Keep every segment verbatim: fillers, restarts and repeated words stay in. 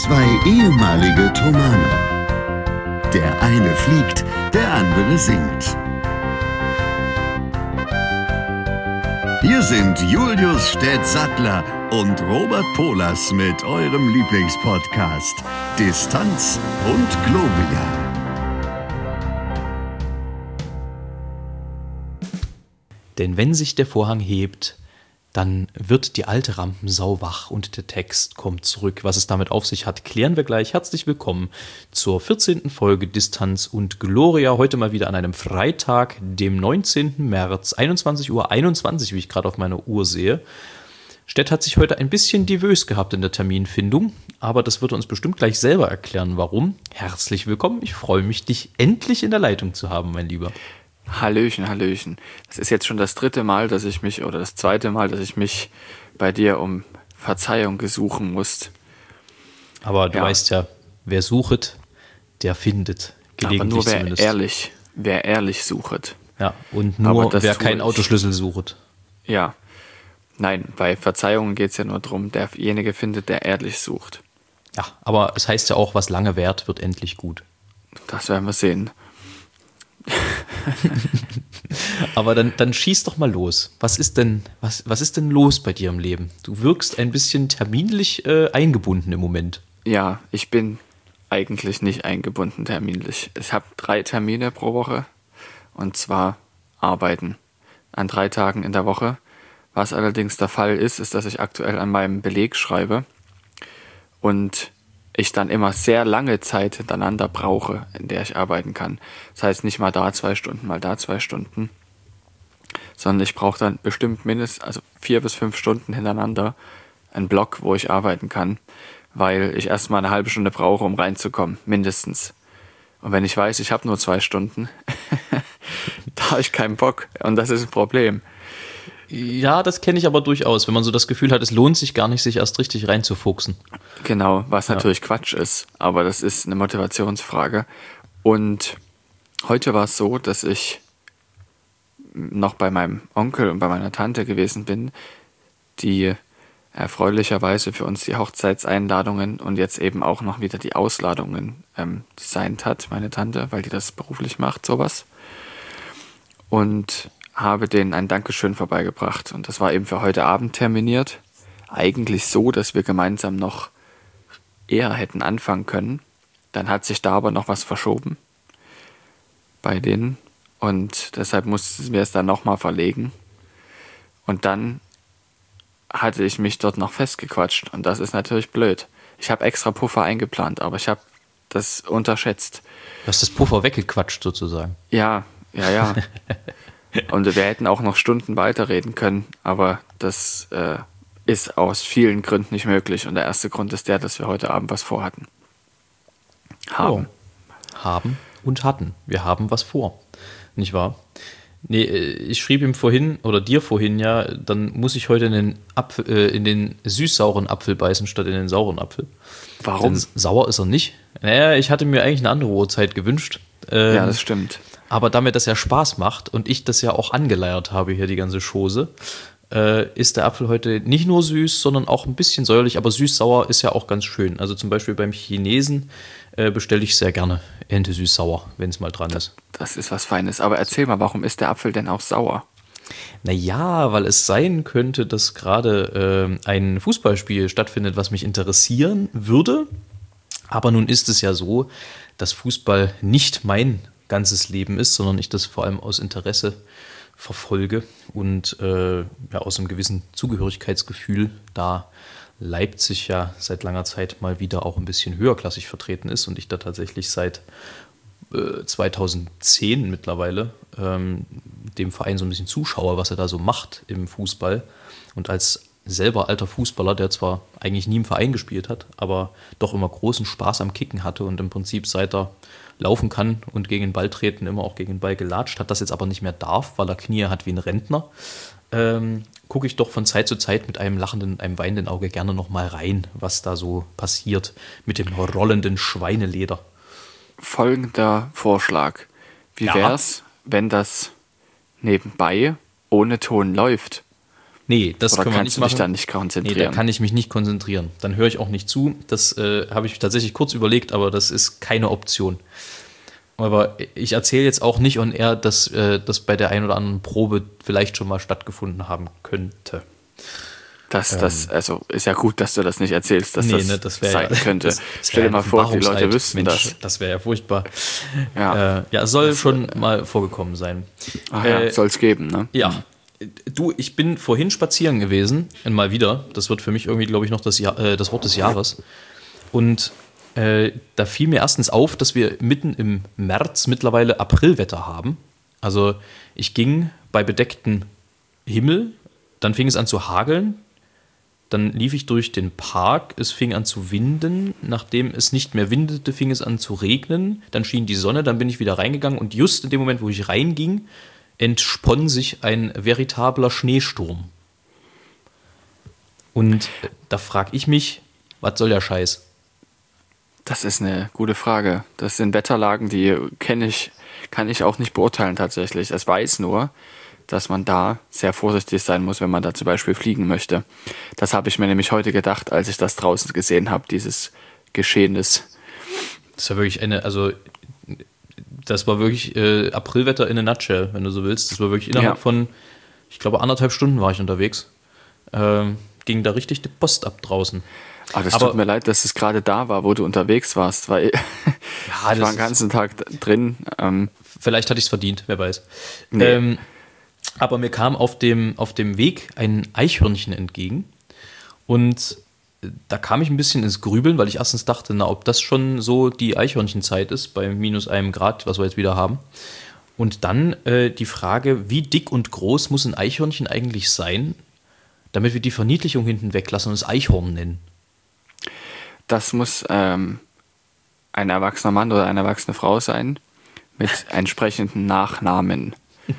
Zwei ehemalige Tomane. Der eine fliegt, der andere singt. Hier sind Julius Städtsattler und Robert Polas mit eurem Lieblingspodcast Distanz und Globia. Denn wenn sich der Vorhang hebt, dann wird die alte Rampensau wach und der Text kommt zurück. Was es damit auf sich hat, klären wir gleich. Herzlich willkommen zur vierzehnten Folge Distanz und Gloria. Heute mal wieder an einem Freitag, dem neunzehnten März, einundzwanzig Uhr einundzwanzig, wie ich gerade auf meiner Uhr sehe. Stett hat sich heute ein bisschen nervös gehabt in der Terminfindung, aber das wird er uns bestimmt gleich selber erklären, warum. Herzlich willkommen. Ich freue mich, dich endlich in der Leitung zu haben, mein Lieber. Hallöchen, Hallöchen. Das ist jetzt schon das dritte Mal, dass ich mich, oder das zweite Mal, dass ich mich bei dir um Verzeihung gesuchen muss. Aber du ja. weißt ja, wer suchet, der findet. Gelegentlich Aber nur wer zumindest. ehrlich, wer ehrlich suchet. Ja, und nur wer keinen ich. Autoschlüssel sucht. Ja. Nein, bei Verzeihungen geht es ja nur darum, derjenige findet, der ehrlich sucht. Ja, aber es heißt ja auch, was lange währt, wird endlich gut. Das werden wir sehen. Aber dann, dann schieß doch mal los. Was ist denn, was, was ist denn los bei dir im Leben? Du wirkst ein bisschen terminlich äh, eingebunden im Moment. Ja, ich bin eigentlich nicht eingebunden terminlich. Ich habe drei Termine pro Woche und zwar arbeiten an drei Tagen in der Woche. Was allerdings der Fall ist, ist, dass ich aktuell an meinem Beleg schreibe und ich dann immer sehr lange Zeit hintereinander brauche, in der ich arbeiten kann. Das heißt nicht mal da zwei Stunden, mal da zwei Stunden, sondern ich brauche dann bestimmt mindestens also vier bis fünf Stunden hintereinander einen Block, wo ich arbeiten kann, weil ich erstmal eine halbe Stunde brauche, um reinzukommen, mindestens. Und wenn ich weiß, ich habe nur zwei Stunden, da habe ich keinen Bock und das ist ein Problem. Ja, das kenne ich aber durchaus, wenn man so das Gefühl hat, es lohnt sich gar nicht, sich erst richtig reinzufuchsen. Genau, was Ja. natürlich Quatsch ist, aber das ist eine Motivationsfrage. Und heute war es so, dass ich noch bei meinem Onkel und bei meiner Tante gewesen bin, die erfreulicherweise für uns die Hochzeitseinladungen und jetzt eben auch noch wieder die Ausladungen ähm, designt hat, meine Tante, weil die das beruflich macht, sowas. Und habe denen ein Dankeschön vorbeigebracht. Und das war eben für heute Abend terminiert. Eigentlich so, dass wir gemeinsam noch eher hätten anfangen können. Dann hat sich da aber noch was verschoben bei denen. Und deshalb mussten wir es dann nochmal verlegen. Und dann hatte ich mich dort noch festgequatscht. Und das ist natürlich blöd. Ich habe extra Puffer eingeplant, aber ich habe das unterschätzt. Du hast das Puffer weggequatscht sozusagen. Ja, ja, ja. Und wir hätten auch noch Stunden weiterreden können, aber das äh, ist aus vielen Gründen nicht möglich. Und der erste Grund ist der, dass wir heute Abend was vorhatten. Haben. Oh. Haben und hatten. Wir haben was vor. Nicht wahr? Nee, ich schrieb ihm vorhin, oder dir vorhin ja, dann muss ich heute in den, Apfel, äh, in den süß-sauren Apfel beißen, statt in den sauren Apfel. Warum? Denn sauer ist er nicht. Naja, ich hatte mir eigentlich eine andere Uhrzeit gewünscht. Ähm, Ja, das stimmt. Aber da mir das ja Spaß macht und ich das ja auch angeleiert habe, hier die ganze Chose, äh, ist der Apfel heute nicht nur süß, sondern auch ein bisschen säuerlich, aber süß-sauer ist ja auch ganz schön. Also zum Beispiel beim Chinesen äh, bestelle ich sehr gerne Ente süß-sauer, wenn es mal dran ist. Das ist was Feines. Aber erzähl mal, warum ist der Apfel denn auch sauer? Naja, weil es sein könnte, dass gerade äh, ein Fußballspiel stattfindet, was mich interessieren würde. Aber nun ist es ja so, dass Fußball nicht mein ganzes Leben ist, sondern ich das vor allem aus Interesse verfolge und äh, ja, aus einem gewissen Zugehörigkeitsgefühl, da Leipzig ja seit langer Zeit mal wieder auch ein bisschen höherklassig vertreten ist und ich da tatsächlich seit äh, zweitausendzehn mittlerweile ähm, dem Verein so ein bisschen zuschaue, was er da so macht im Fußball. Und als selber alter Fußballer, der zwar eigentlich nie im Verein gespielt hat, aber doch immer großen Spaß am Kicken hatte und im Prinzip seit er laufen kann und gegen den Ball treten immer auch gegen den Ball gelatscht hat, das jetzt aber nicht mehr darf, weil er Knie hat wie ein Rentner, ähm, gucke ich doch von Zeit zu Zeit mit einem lachenden, einem weinenden Auge gerne noch mal rein, was da so passiert mit dem rollenden Schweineleder. Folgender Vorschlag. Wie Ja. wär's, wenn das nebenbei ohne Ton läuft? Nee, das Oder können wir kannst nicht du machen. dich da nicht Nee, da konzentrieren? kann ich mich nicht konzentrieren. Dann höre ich auch nicht zu. Das äh, habe ich tatsächlich kurz überlegt, aber das ist keine Option. Aber ich erzähle jetzt auch nicht on air, dass äh, das bei der ein oder anderen Probe vielleicht schon mal stattgefunden haben könnte. Das, das, also ist ja gut, dass du das nicht erzählst, dass Nee, das, ne, das wär sein ja, könnte. Das, das Stell wär dir mal ein vor, die Leute Offenbarungseid. wüssten Mensch, das. Das wäre ja furchtbar. Ja, Äh, ja, es soll schon mal vorgekommen sein. Ach ja, Äh, soll es geben, ne? Ja, du, ich bin vorhin spazieren gewesen, mal wieder. Das wird für mich irgendwie, glaube ich, noch das, Jahr, äh, das Wort des Jahres. Und äh, da fiel mir erstens auf, dass wir mitten im März mittlerweile Aprilwetter haben. Also ich ging bei bedecktem Himmel, dann fing es an zu hageln. Dann lief ich durch den Park, es fing an zu winden. Nachdem es nicht mehr windete, fing es an zu regnen. Dann schien die Sonne, dann bin ich wieder reingegangen. Und just in dem Moment, wo ich reinging, entspann sich ein veritabler Schneesturm. Und da frage ich mich, was soll der Scheiß? Das ist eine gute Frage. Das sind Wetterlagen, die kenne ich, kann ich auch nicht beurteilen tatsächlich. Es weiß nur, dass man da sehr vorsichtig sein muss, wenn man da zum Beispiel fliegen möchte. Das habe ich mir nämlich heute gedacht, als ich das draußen gesehen habe, dieses Geschehnis. Das war wirklich eine, also das war wirklich äh, Aprilwetter in a nutshell, wenn du so willst. Das war wirklich innerhalb Ja. von, ich glaube, anderthalb Stunden war ich unterwegs. Ähm, ging da richtig die Post ab draußen. Ah, das Aber- tut mir leid, dass es gerade da war, wo du unterwegs warst, weil ich das war ist- den ganzen Tag d- drin. Ähm, Vielleicht hatte ich es verdient, wer weiß. Nee. Ähm, aber mir kam auf dem, auf dem Weg ein Eichhörnchen entgegen. Und da kam ich ein bisschen ins Grübeln, weil ich erstens dachte, na, ob das schon so die Eichhörnchenzeit ist, bei minus einem Grad, was wir jetzt wieder haben. Und dann äh, die Frage, wie dick und groß muss ein Eichhörnchen eigentlich sein, damit wir die Verniedlichung hinten weglassen und es Eichhorn nennen. Das muss ähm, ein erwachsener Mann oder eine erwachsene Frau sein mit entsprechenden Nachnamen.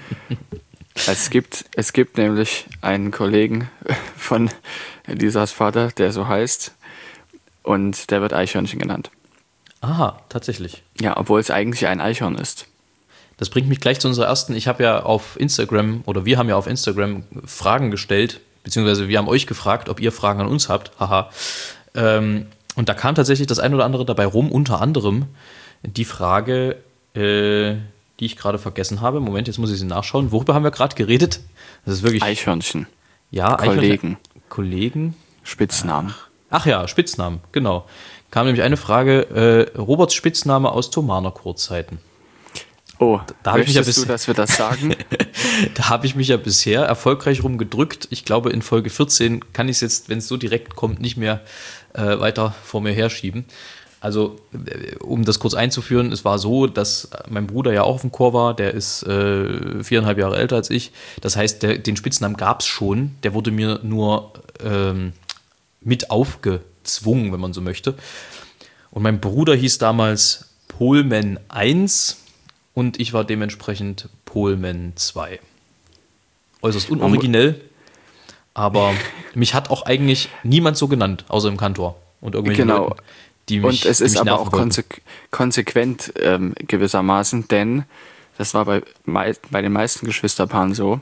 Es gibt, es gibt nämlich einen Kollegen von Elisas Vater, der so heißt, und der wird Eichhörnchen genannt. Aha, tatsächlich. Ja, obwohl es eigentlich ein Eichhorn ist. Das bringt mich gleich zu unserer ersten. Ich habe ja auf Instagram, oder wir haben ja auf Instagram Fragen gestellt, beziehungsweise wir haben euch gefragt, ob ihr Fragen an uns habt. Haha. Ähm, und da kam tatsächlich das ein oder andere dabei rum, unter anderem die Frage, äh, die ich gerade vergessen habe. Moment, jetzt muss ich sie nachschauen. Worüber haben wir gerade geredet? Das ist wirklich. Eichhörnchen. Ja, Kollegen. Eichhörnchen- Kollegen. Spitznamen. Ach ja, Spitznamen, genau. Kam nämlich eine Frage, äh, Roberts Spitzname aus Thomaner Kurzzeiten. Oh, da hab ich mich ja möchtest bis- du, dass wir das sagen? Da habe ich mich ja bisher erfolgreich rumgedrückt. Ich glaube, in Folge vierzehn kann ich es jetzt, wenn es so direkt kommt, nicht mehr äh, weiter vor mir herschieben. Also, äh, um das kurz einzuführen, es war so, dass mein Bruder ja auch auf dem Chor war. Der ist äh, viereinhalb Jahre älter als ich. Das heißt, der, den Spitznamen gab es schon. Der wurde mir nur ähm, mit aufgezwungen, wenn man so möchte. Und mein Bruder hieß damals Polman eins und ich war dementsprechend Polman zwei. Äußerst unoriginell, aber mich hat auch eigentlich niemand so genannt, außer im Kantor und irgendwelche Genau. Leuten, die mich Und es die ist mich aber nerven auch wollten. konse konsequent ähm, gewissermaßen, denn das war bei, mei bei den meisten Geschwisterpaaren so.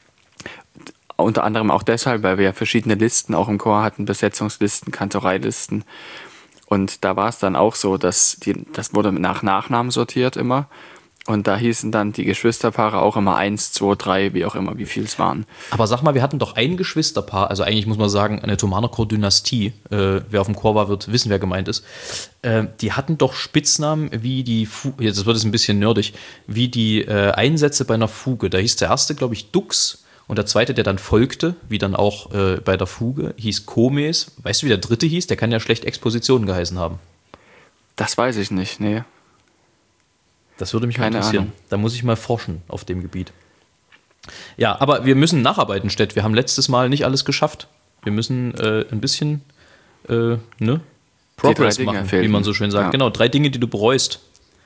Unter anderem auch deshalb, weil wir ja verschiedene Listen auch im Chor hatten, Besetzungslisten, Kantoreilisten. Und da war es dann auch so, dass die, das wurde nach Nachnamen sortiert immer. Und da hießen dann die Geschwisterpaare auch immer eins, zwei, drei, wie auch immer, wie viel es waren. Aber sag mal, wir hatten doch ein Geschwisterpaar, also eigentlich muss man sagen, eine Thomaner Chor-Dynastie, äh, wer auf dem Chor war, wird wissen, wer gemeint ist. Äh, die hatten doch Spitznamen wie die, Fu jetzt wird es ein bisschen nerdig, wie die äh, Einsätze bei einer Fuge. Da hieß der erste, glaube ich, Dux und der zweite, der dann folgte, wie dann auch äh, bei der Fuge, hieß Komes. Weißt du, wie der dritte hieß? Der kann ja schlecht Exposition geheißen haben. Das weiß ich nicht, nee. Das würde mich mal Keine interessieren. Ahnung. Da muss ich mal forschen auf dem Gebiet. Ja, aber wir müssen nacharbeiten, Stett. Wir haben letztes Mal nicht alles geschafft. Wir müssen äh, ein bisschen äh, ne? Progress Dinge machen, wie fehlten. man so schön sagt. Ja. Genau, drei Dinge, die du bereust,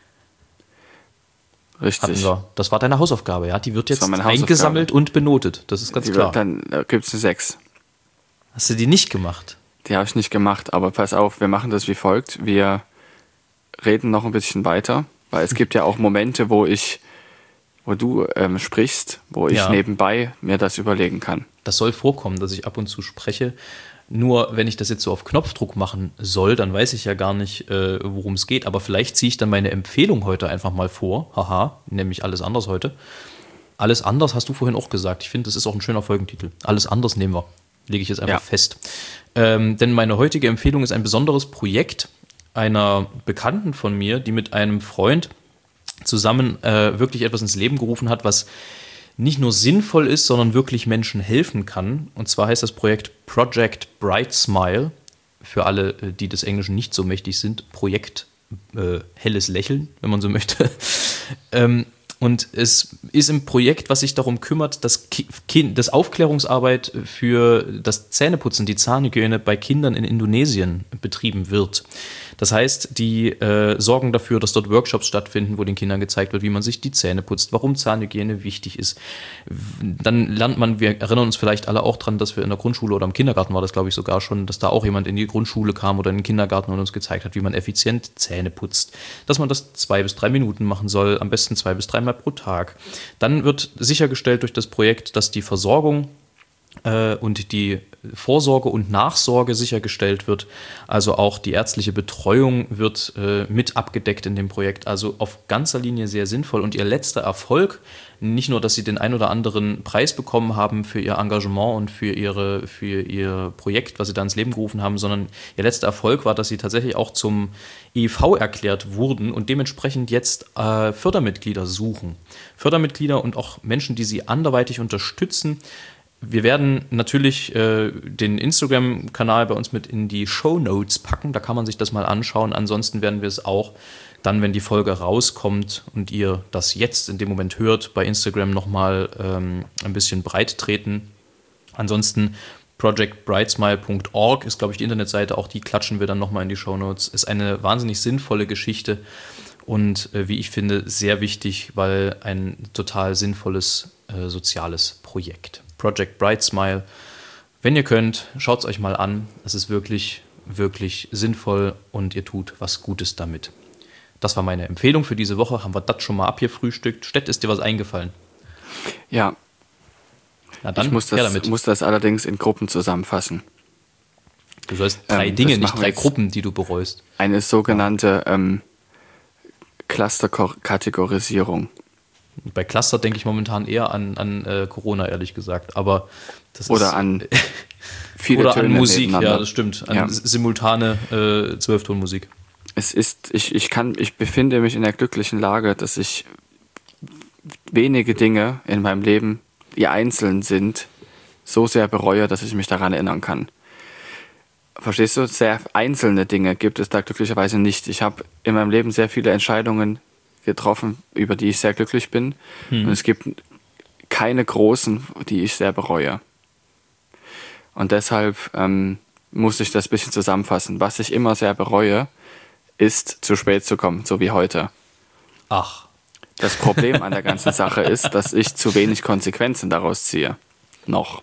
hatten Richtig. wir. Das war deine Hausaufgabe, ja. Die wird Das jetzt war meine Hausaufgabe. eingesammelt und benotet. Das ist ganz Die klar. wird dann da gibt es eine sechs. Hast du die nicht gemacht? Die habe ich nicht gemacht, aber pass auf, wir machen das wie folgt. Wir reden noch ein bisschen weiter, weil es gibt ja auch Momente, wo ich, wo du ähm, sprichst, wo ich Ja. nebenbei mir das überlegen kann. Das soll vorkommen, dass ich ab und zu spreche. Nur wenn ich das jetzt so auf Knopfdruck machen soll, dann weiß ich ja gar nicht, äh, worum es geht. Aber vielleicht ziehe ich dann meine Empfehlung heute einfach mal vor. Haha, nämlich alles anders heute. Alles anders hast du vorhin auch gesagt. Ich finde, das ist auch ein schöner Folgentitel. Alles anders nehmen wir. Lege ich jetzt einfach ja. fest. Ähm, denn meine heutige Empfehlung ist ein besonderes Projekt einer Bekannten von mir, die mit einem Freund zusammen äh, wirklich etwas ins Leben gerufen hat, was nicht nur sinnvoll ist, sondern wirklich Menschen helfen kann. Und zwar heißt das Projekt Project Bright Smile. Für alle, die des Englischen nicht so mächtig sind, Projekt äh, helles Lächeln, wenn man so möchte. ähm, Und es ist ein Projekt, was sich darum kümmert, dass, Ki- dass Aufklärungsarbeit für das Zähneputzen, die Zahnhygiene bei Kindern in Indonesien betrieben wird. Das heißt, die äh, sorgen dafür, dass dort Workshops stattfinden, wo den Kindern gezeigt wird, wie man sich die Zähne putzt, warum Zahnhygiene wichtig ist. Dann lernt man, wir erinnern uns vielleicht alle auch dran, dass wir in der Grundschule oder im Kindergarten war das, glaube ich, sogar schon, dass da auch jemand in die Grundschule kam oder in den Kindergarten und uns gezeigt hat, wie man effizient Zähne putzt. Dass man das zwei bis drei Minuten machen soll, am besten zwei bis dreimal pro Tag. Dann wird sichergestellt durch das Projekt, dass die Versorgung äh, und die Vorsorge und Nachsorge sichergestellt wird. Also auch die ärztliche Betreuung wird äh, mit abgedeckt in dem Projekt. Also auf ganzer Linie sehr sinnvoll. Und ihr letzter Erfolg, nicht nur, dass sie den ein oder anderen Preis bekommen haben für ihr Engagement und für, ihre, für ihr Projekt, was sie da ins Leben gerufen haben, sondern ihr letzter Erfolg war, dass sie tatsächlich auch zum E V erklärt wurden und dementsprechend jetzt äh, Fördermitglieder suchen. Fördermitglieder und auch Menschen, die sie anderweitig unterstützen. Wir werden natürlich äh, den Instagram-Kanal bei uns mit in die Shownotes packen, da kann man sich das mal anschauen. Ansonsten werden wir es auch dann, wenn die Folge rauskommt und ihr das jetzt in dem Moment hört, bei Instagram nochmal ähm, ein bisschen breit treten. Ansonsten project brightsmile punkt org ist, glaube ich, die Internetseite, auch die klatschen wir dann nochmal in die Shownotes. Ist eine wahnsinnig sinnvolle Geschichte und äh, wie ich finde, sehr wichtig, weil ein total sinnvolles äh, soziales Projekt. Project Bright Smile. Wenn ihr könnt, schaut es euch mal an. Es ist wirklich, wirklich sinnvoll und ihr tut was Gutes damit. Das war meine Empfehlung für diese Woche. Haben wir das schon mal abgefrühstückt? Stett, ist dir was eingefallen? Ja. Na dann, ich muss das, damit. muss das allerdings in Gruppen zusammenfassen. Du sollst drei ähm, Dinge, nicht drei Gruppen, die du bereust. Eine sogenannte ähm, Cluster-Kategorisierung. Bei Cluster denke ich momentan eher an, an äh, Corona, ehrlich gesagt. Aber das oder ist, an viele Oder Töne an Musik, ja, das stimmt. An ja. simultane äh, Zwölftonmusik. Es ist, ich, ich kann, ich befinde mich in der glücklichen Lage, dass ich wenige Dinge in meinem Leben, die einzeln sind, so sehr bereue, dass ich mich daran erinnern kann. Verstehst du? Sehr einzelne Dinge gibt es da glücklicherweise nicht. Ich habe in meinem Leben sehr viele Entscheidungen getroffen, über die ich sehr glücklich bin. Hm. Und es gibt keine großen, die ich sehr bereue. Und deshalb ähm, muss ich das ein bisschen zusammenfassen. Was ich immer sehr bereue, ist, zu spät zu kommen, so wie heute. Ach. Das Problem an der ganzen Sache ist, dass ich zu wenig Konsequenzen daraus ziehe. Noch.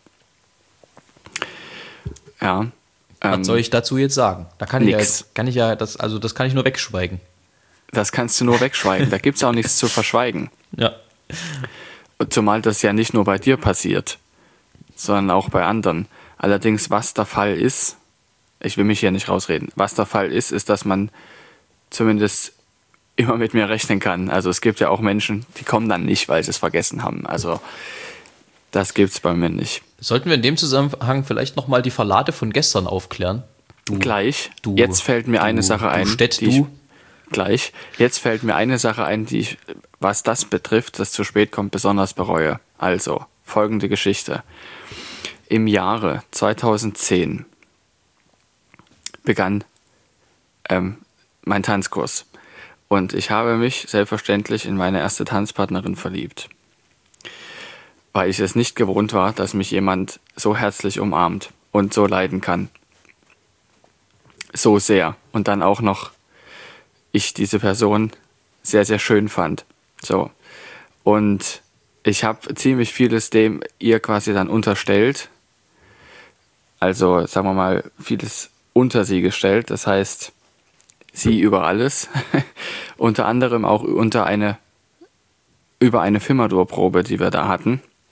Ja. Was ähm, soll ich dazu jetzt sagen? Da kann ich ja, jetzt, kann ich ja das, also das kann ich nur wegschweigen. Das kannst du nur wegschweigen. Da gibt es auch nichts zu verschweigen. Ja. Zumal das ja nicht nur bei dir passiert, sondern auch bei anderen. Allerdings, was der Fall ist, ich will mich hier nicht rausreden, was der Fall ist, ist, dass man zumindest immer mit mir rechnen kann. Also es gibt ja auch Menschen, die kommen dann nicht, weil sie es vergessen haben. Also das gibt es bei mir nicht. Sollten wir in dem Zusammenhang vielleicht nochmal die Verlate von gestern aufklären? Du, Gleich. Du, Jetzt fällt mir du, eine Sache ein. Du Stett, die ich, du. Gleich. Jetzt fällt mir eine Sache ein, die ich, was das betrifft, das zu spät kommt, besonders bereue. Also, folgende Geschichte. Im Jahre zweitausendzehn begann ähm, mein Tanzkurs. Und ich habe mich selbstverständlich in meine erste Tanzpartnerin verliebt. Weil ich es nicht gewohnt war, dass mich jemand so herzlich umarmt und so leiden kann. So sehr. Und dann auch noch ich diese Person sehr, sehr schön fand. So. Und ich habe ziemlich vieles dem ihr quasi dann unterstellt. Also, sagen wir mal, vieles unter sie gestellt. Das heißt, sie über alles. Unter anderem auch unter eine, über eine Fimadur-Probe, die wir da hatten.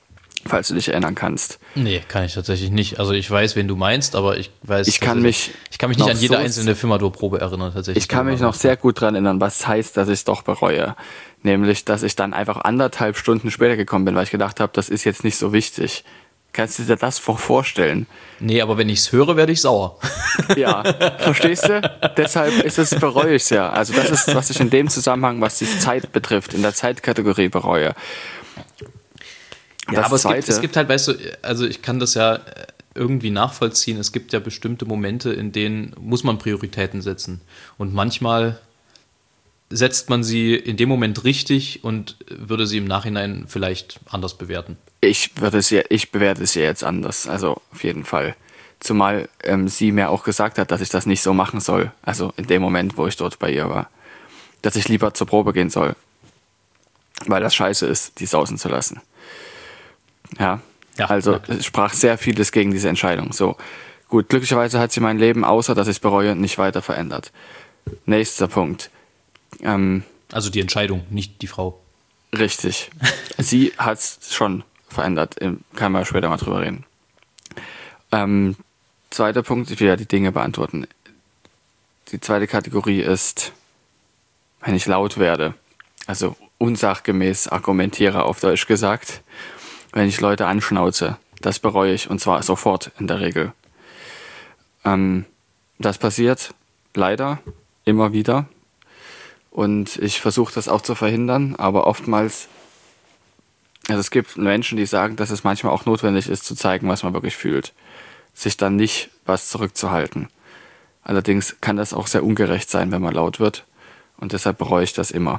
falls du dich erinnern kannst. Nee, kann ich tatsächlich nicht. Also ich weiß, wen du meinst, aber ich weiß Ich kann mich ich kann mich nicht noch an jede so- einzelne Firmador-Probe erinnern tatsächlich. Ich kann mich noch sehr gut daran erinnern, was heißt, dass ich es doch bereue. Nämlich, dass ich dann einfach anderthalb Stunden später gekommen bin, weil ich gedacht habe, das ist jetzt nicht so wichtig. Kannst du dir das vor- vorstellen? Nee, aber wenn ich es höre, werde ich sauer. Ja, verstehst du? Deshalb ist es, bereue ich es ja. Also das ist, was ich in dem Zusammenhang, was die Zeit betrifft, in der Zeitkategorie bereue. Ja, Das aber es gibt, Zweite- es gibt halt, weißt du, also ich kann das ja irgendwie nachvollziehen. Es gibt ja bestimmte Momente, in denen muss man Prioritäten setzen. Und manchmal setzt man sie in dem Moment richtig und würde sie im Nachhinein vielleicht anders bewerten. Ich würde es ja, ich bewerte es ja jetzt anders, also auf jeden Fall. Zumal ähm, sie mir auch gesagt hat, dass ich das nicht so machen soll. Also in dem Moment, wo ich dort bei ihr war. Dass ich lieber zur Probe gehen soll. Weil das scheiße ist, die sausen zu lassen. Ja, Ja, also okay. es sprach sehr vieles gegen diese Entscheidung. So, gut, glücklicherweise hat sie mein Leben, außer dass ich es bereue, nicht weiter verändert. Nächster Punkt. Ähm, Also die Entscheidung, nicht die Frau. Richtig. Sie hat es schon verändert. Ähm, Kann man später mal drüber reden. Ähm, zweiter Punkt, ich will ja die Dinge beantworten. Die zweite Kategorie ist, wenn ich laut werde, also unsachgemäß argumentiere, auf Deutsch gesagt, wenn ich Leute anschnauze, das bereue ich und zwar sofort in der Regel. Ähm, das passiert leider immer wieder. Und ich versuche das auch zu verhindern, aber oftmals, also es gibt Menschen, die sagen, dass es manchmal auch notwendig ist, zu zeigen, was man wirklich fühlt. Sich dann nicht was zurückzuhalten. Allerdings kann das auch sehr ungerecht sein, wenn man laut wird. Und deshalb bereue ich das immer.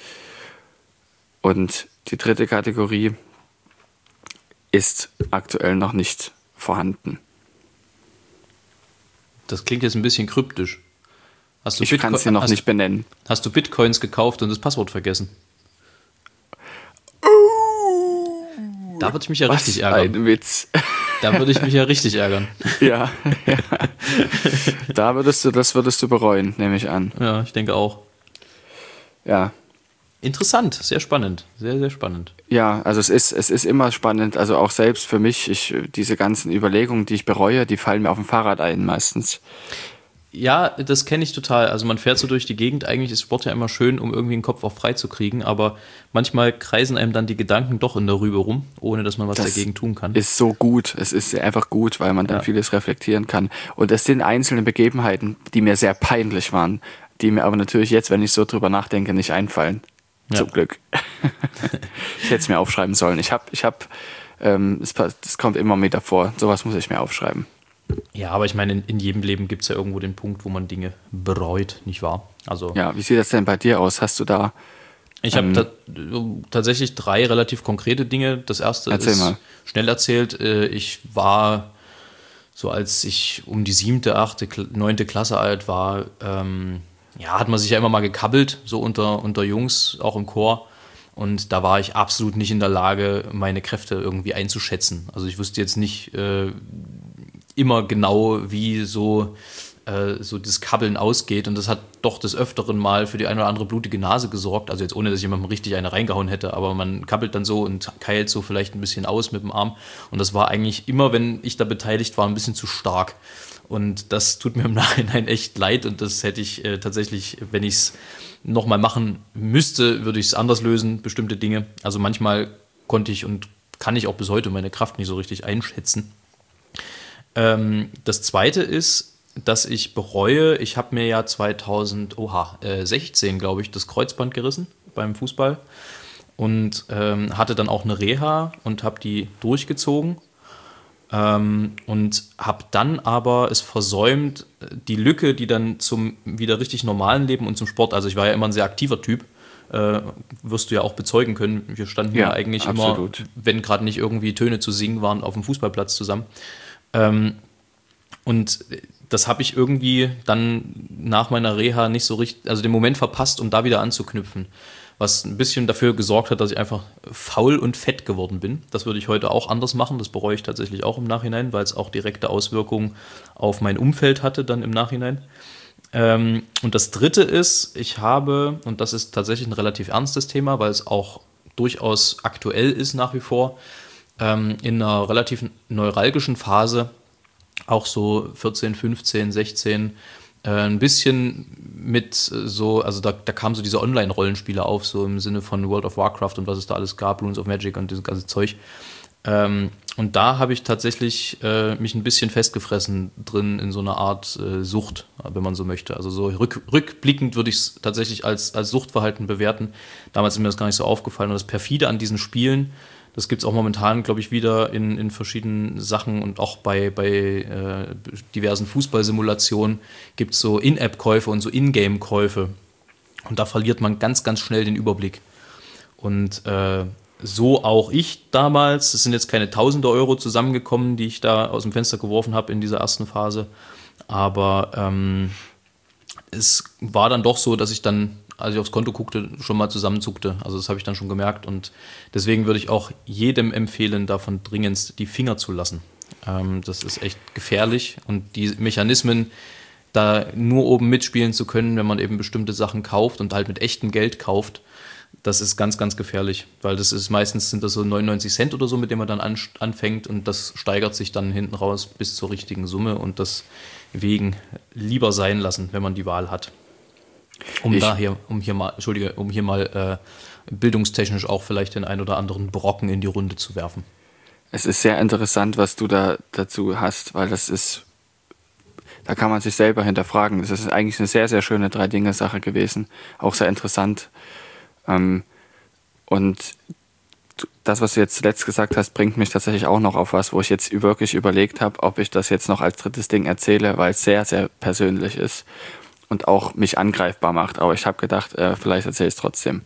Und die dritte Kategorie ist aktuell noch nicht vorhanden. Das klingt jetzt ein bisschen kryptisch. Hast du Ich kann es Bitcoin- dir noch hast, nicht benennen. Hast du Bitcoins gekauft und das Passwort vergessen? Da würde ich mich ja Was richtig ärgern. ein Witz. Da würde ich mich ja richtig ärgern. Ja, ja. Da würdest du, das würdest du bereuen, nehme ich an. Ja, ich denke auch. Ja. Interessant, sehr spannend. Sehr, sehr spannend. Ja, also es ist, es ist immer spannend, also auch selbst für mich, ich, diese ganzen Überlegungen, die ich bereue, die fallen mir auf dem Fahrrad ein meistens. Ja, das kenne ich total. Also man fährt so durch die Gegend. Eigentlich ist Sport ja immer schön, um irgendwie den Kopf auch frei zu kriegen. Aber manchmal kreisen einem dann die Gedanken doch in der Rübe rum, ohne dass man was Das dagegen tun kann. Ist so gut, es ist einfach gut, weil man dann Ja. vieles reflektieren kann. Und es sind einzelne Begebenheiten, die mir sehr peinlich waren, die mir aber natürlich jetzt, wenn ich so drüber nachdenke, nicht einfallen. Ja. Zum Glück. Ich hätte es mir aufschreiben sollen. Ich habe, ich habe, ähm, es, pa- es kommt immer wieder vor. Sowas muss ich mir aufschreiben. Ja, aber ich meine, in, in jedem Leben gibt es ja irgendwo den Punkt, wo man Dinge bereut, nicht wahr? Also Ja, wie sieht das denn bei dir aus? Hast du da, ich habe ähm, ta tatsächlich drei relativ konkrete Dinge. Das erste Erzähl ist mal. schnell erzählt. Äh, Ich war, so als ich um die siebte, achte, Kl- neunte Klasse alt war, ähm, ja, hat man sich ja immer mal gekabbelt, so unter, unter Jungs, auch im Chor. Und da war ich absolut nicht in der Lage, meine Kräfte irgendwie einzuschätzen. Also ich wusste jetzt nicht äh, immer genau, wie so, äh, so das Kabbeln ausgeht. Und das hat doch des Öfteren mal für die eine oder andere blutige Nase gesorgt. Also jetzt ohne, dass ich jemandem richtig eine reingehauen hätte, aber man kabbelt dann so und keilt so vielleicht ein bisschen aus mit dem Arm. Und das war eigentlich immer, wenn ich da beteiligt war, ein bisschen zu stark. Und das tut mir im Nachhinein echt leid. Und das hätte ich äh, tatsächlich, wenn ich es nochmal machen müsste, würde ich es anders lösen, bestimmte Dinge. Also manchmal konnte ich und kann ich auch bis heute meine Kraft nicht so richtig einschätzen. Ähm, das Zweite ist, dass ich bereue, ich habe mir ja zweitausendsechzehn, glaube ich, das Kreuzband gerissen beim Fußball und ähm, hatte dann auch eine Reha und habe die durchgezogen. Ähm, und habe dann aber es versäumt, die Lücke, die dann zum wieder richtig normalen Leben und zum Sport, also ich war ja immer ein sehr aktiver Typ, äh, wirst du ja auch bezeugen können, wir standen ja, Ja, eigentlich absolut. immer, wenn gerade nicht irgendwie Töne zu singen waren, auf dem Fußballplatz zusammen. Ähm, und das habe ich irgendwie dann nach meiner Reha nicht so richtig, also den Moment verpasst, um da wieder anzuknüpfen. Was ein bisschen dafür gesorgt hat, dass ich einfach faul und fett geworden bin. Das würde ich heute auch anders machen. Das bereue ich tatsächlich auch im Nachhinein, weil es auch direkte Auswirkungen auf mein Umfeld hatte dann im Nachhinein. Ähm, und das Dritte ist, ich habe, und das ist tatsächlich ein relativ ernstes Thema, weil es auch durchaus aktuell ist nach wie vor, ähm, in einer relativ neuralgischen Phase, auch so vierzehn, fünfzehn, sechzehn, äh, ein bisschen mit so, also da, da kamen so diese Online-Rollenspiele auf, so im Sinne von World of Warcraft und was es da alles gab, Runes of Magic und dieses ganze Zeug. Ähm, und da habe ich tatsächlich äh, mich ein bisschen festgefressen drin in so einer Art äh, Sucht, wenn man so möchte. Also so rück, rückblickend würde ich es tatsächlich als, als Suchtverhalten bewerten. Damals ist mir das gar nicht so aufgefallen. Und das Perfide an diesen Spielen, das gibt es auch momentan, glaube ich, wieder in, in verschiedenen Sachen und auch bei, bei äh, diversen Fußballsimulationen gibt es so In-App-Käufe und so In-Game-Käufe. Und da verliert man ganz, ganz schnell den Überblick. Und äh, so auch ich damals. Es sind jetzt keine tausende Euro zusammengekommen, die ich da aus dem Fenster geworfen habe in dieser ersten Phase. Aber ähm, es war dann doch so, dass ich dann, als ich aufs Konto guckte, schon mal zusammenzuckte. Also das habe ich dann schon gemerkt. Und deswegen würde ich auch jedem empfehlen, davon dringendst die Finger zu lassen. Ähm, das ist echt gefährlich. Und die Mechanismen, da nur oben mitspielen zu können, wenn man eben bestimmte Sachen kauft und halt mit echtem Geld kauft, das ist ganz, ganz gefährlich, weil das ist meistens sind das so neunundneunzig Cent oder so, mit dem man dann an, anfängt und das steigert sich dann hinten raus bis zur richtigen Summe und deswegen lieber sein lassen, wenn man die Wahl hat. Um ich, daher, um hier mal, Entschuldige, um hier mal äh, bildungstechnisch auch vielleicht den ein oder anderen Brocken in die Runde zu werfen. Es ist sehr interessant, was du da dazu hast, weil das ist, da kann man sich selber hinterfragen. Das ist eigentlich eine sehr, sehr schöne Drei-Dinge-Sache gewesen, auch sehr interessant. Ähm, und das, was du jetzt zuletzt gesagt hast, bringt mich tatsächlich auch noch auf was, wo ich jetzt wirklich überlegt habe, ob ich das jetzt noch als drittes Ding erzähle, weil es sehr, sehr persönlich ist und auch mich angreifbar macht. Aber ich habe gedacht, äh, vielleicht erzähle ich es trotzdem.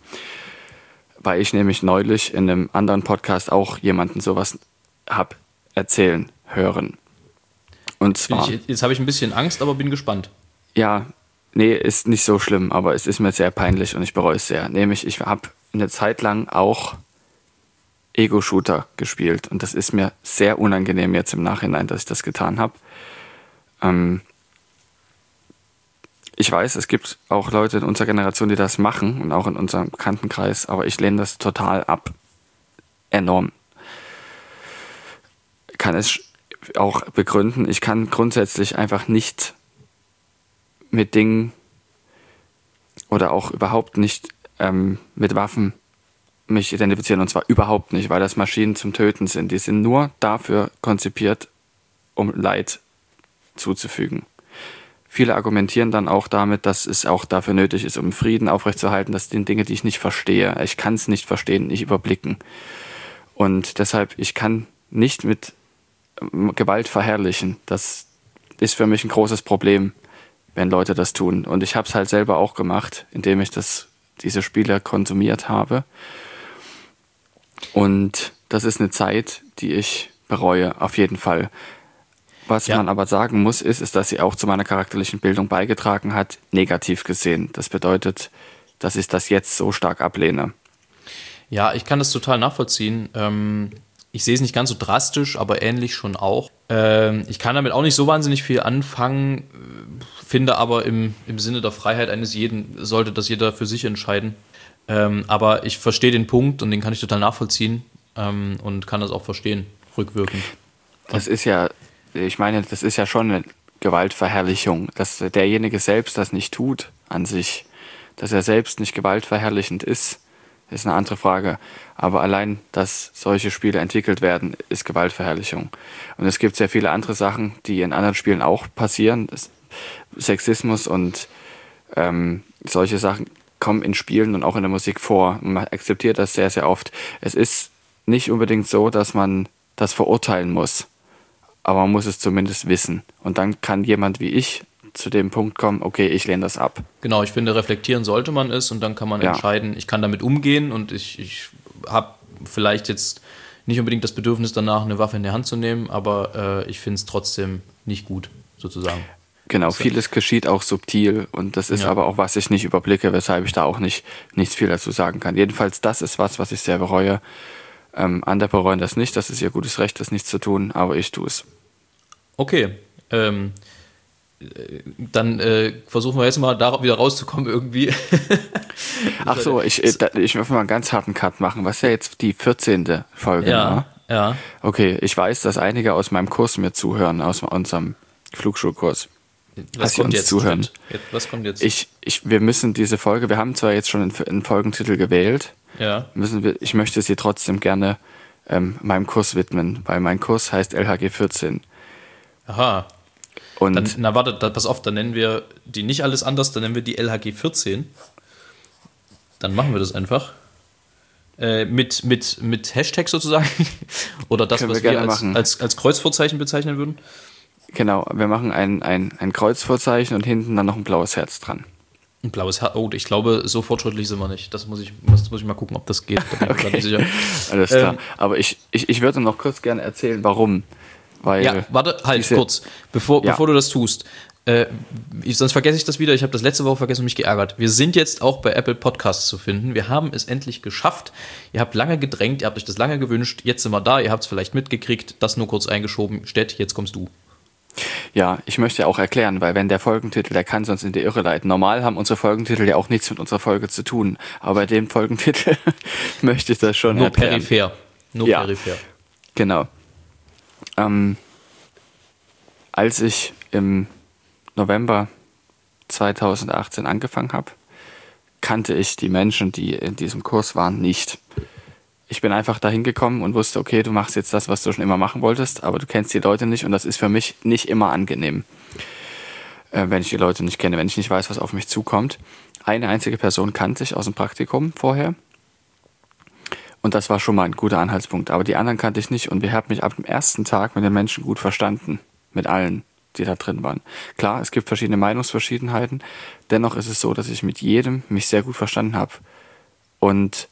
Weil ich nämlich neulich in einem anderen Podcast auch jemanden sowas habe erzählen hören. Und zwar... Ich, jetzt habe ich ein bisschen Angst, aber bin gespannt. Ja, nee, ist nicht so schlimm, aber es ist mir sehr peinlich und ich bereue es sehr. Nämlich, ich habe eine Zeit lang auch Ego-Shooter gespielt und das ist mir sehr unangenehm jetzt im Nachhinein, dass ich das getan habe. Ähm ich weiß, es gibt auch Leute in unserer Generation, die das machen und auch in unserem Bekanntenkreis, aber ich lehne das total ab. Enorm. Ich kann es auch begründen. Ich kann grundsätzlich einfach nicht mit Dingen oder auch überhaupt nicht ähm, mit Waffen mich identifizieren, und zwar überhaupt nicht, weil das Maschinen zum Töten sind. Die sind nur dafür konzipiert, um Leid zuzufügen. Viele argumentieren dann auch damit, dass es auch dafür nötig ist, um Frieden aufrechtzuerhalten. Das sind Dinge, die ich nicht verstehe. Ich kann es nicht verstehen, nicht überblicken. Und deshalb, ich kann nicht mit Gewalt verherrlichen. Das ist für mich ein großes Problem, wenn Leute das tun. Und ich habe es halt selber auch gemacht, indem ich das, diese Spiele konsumiert habe. Und das ist eine Zeit, die ich bereue, auf jeden Fall. Was ja. man aber sagen muss, ist, ist, dass sie auch zu meiner charakterlichen Bildung beigetragen hat, negativ gesehen. Das bedeutet, dass ich das jetzt so stark ablehne. Ja, ich kann das total nachvollziehen. Ähm Ich sehe es nicht ganz so drastisch, aber ähnlich schon auch. Ähm, ich kann damit auch nicht so wahnsinnig viel anfangen, finde aber im, im Sinne der Freiheit eines jeden sollte das jeder für sich entscheiden. Ähm, aber ich verstehe den Punkt und den kann ich total nachvollziehen ähm, und kann das auch verstehen, rückwirkend. Das ist ja, ich meine, das ist ja schon eine Gewaltverherrlichung, dass derjenige selbst das nicht tut an sich, dass er selbst nicht gewaltverherrlichend ist. Ist eine andere Frage. Aber allein, dass solche Spiele entwickelt werden, ist Gewaltverherrlichung. Und es gibt sehr viele andere Sachen, die in anderen Spielen auch passieren. Das Sexismus und ähm, solche Sachen kommen in Spielen und auch in der Musik vor. Und man akzeptiert das sehr, sehr oft. Es ist nicht unbedingt so, dass man das verurteilen muss. Aber man muss es zumindest wissen. Und dann kann jemand wie ich zu dem Punkt kommen, okay, ich lehne das ab. Genau, ich finde, reflektieren sollte man es und dann kann man ja. entscheiden, ich kann damit umgehen und ich, ich habe vielleicht jetzt nicht unbedingt das Bedürfnis danach, eine Waffe in die Hand zu nehmen, aber äh, ich finde es trotzdem nicht gut, sozusagen. Genau, so. Vieles geschieht auch subtil und das ist ja. aber auch, was ich nicht überblicke, weshalb ich da auch nicht nichts viel dazu sagen kann. Jedenfalls, das ist was, was ich sehr bereue. Ähm, andere bereuen das nicht, das ist ihr gutes Recht, das nicht zu tun, aber ich tue es. Okay, ähm, dann äh, versuchen wir jetzt mal da wieder rauszukommen irgendwie. Ach so, ich, ich, ich möchte mal einen ganz harten Cut machen. Was ist ja jetzt die vierzehnte Folge? Ja, Ja. Okay, ich weiß, dass einige aus meinem Kurs mir zuhören, aus unserem Flugschulkurs. Was sie kommt uns jetzt? zuhören. Jetzt, was kommt jetzt? Ich, ich, wir müssen diese Folge, wir haben zwar jetzt schon einen, einen Folgentitel gewählt, ja. müssen wir, ich möchte sie trotzdem gerne ähm, meinem Kurs widmen, weil mein Kurs heißt L H G vierzehn. Aha. Und Dann, na warte, da, pass auf, dann nennen wir die nicht alles anders, dann nennen wir die L H G vierzehn. Dann machen wir das einfach. Äh, mit, mit, mit Hashtag sozusagen. Oder das, Können was wir wir, gerne als, machen. als, als Kreuzvorzeichen bezeichnen würden. genau, wir machen ein, ein, ein Kreuzvorzeichen und hinten dann noch ein blaues Herz dran. Ein blaues Herz. Oh, ich glaube, so fortschrittlich sind wir nicht. Das muss ich, das muss ich mal gucken, ob das geht. Da bin ich mir Okay. grad nicht sicher. Alles klar. Ähm, Aber ich, ich, ich würde noch kurz gerne erzählen, warum. Weil Ja, warte, halt, diese- kurz. Bevor, Ja. bevor du das tust. Äh, ich, sonst vergesse ich das wieder. Ich habe das letzte Woche vergessen und mich geärgert. Wir sind jetzt auch bei Apple Podcasts zu finden. Wir haben es endlich geschafft. Ihr habt lange gedrängt, ihr habt euch das lange gewünscht. Jetzt sind wir da. Ihr habt es vielleicht mitgekriegt. Das nur kurz eingeschoben. Stett, jetzt kommst du. Ja, ich möchte auch erklären, weil wenn der Folgentitel, der kann sonst in die Irre leiten. Normal haben unsere Folgentitel ja auch nichts mit unserer Folge zu tun. Aber bei dem Folgentitel möchte ich das schon Nur erklären. peripher. Nur Ja. peripher. Genau. Ähm, als ich im November zweitausendachtzehn angefangen habe, kannte ich die Menschen, die in diesem Kurs waren, nicht. Ich bin einfach dahin gekommen und wusste, okay, du machst jetzt das, was du schon immer machen wolltest, aber du kennst die Leute nicht und das ist für mich nicht immer angenehm, äh, wenn ich die Leute nicht kenne, wenn ich nicht weiß, was auf mich zukommt. Eine einzige Person kannte ich aus dem Praktikum vorher und das war schon mal ein guter Anhaltspunkt, aber die anderen kannte ich nicht und wir haben mich ab dem ersten Tag mit den Menschen gut verstanden, mit allen, die da drin waren. Klar, es gibt verschiedene Meinungsverschiedenheiten, dennoch ist es so, dass ich mit jedem mich sehr gut verstanden habe und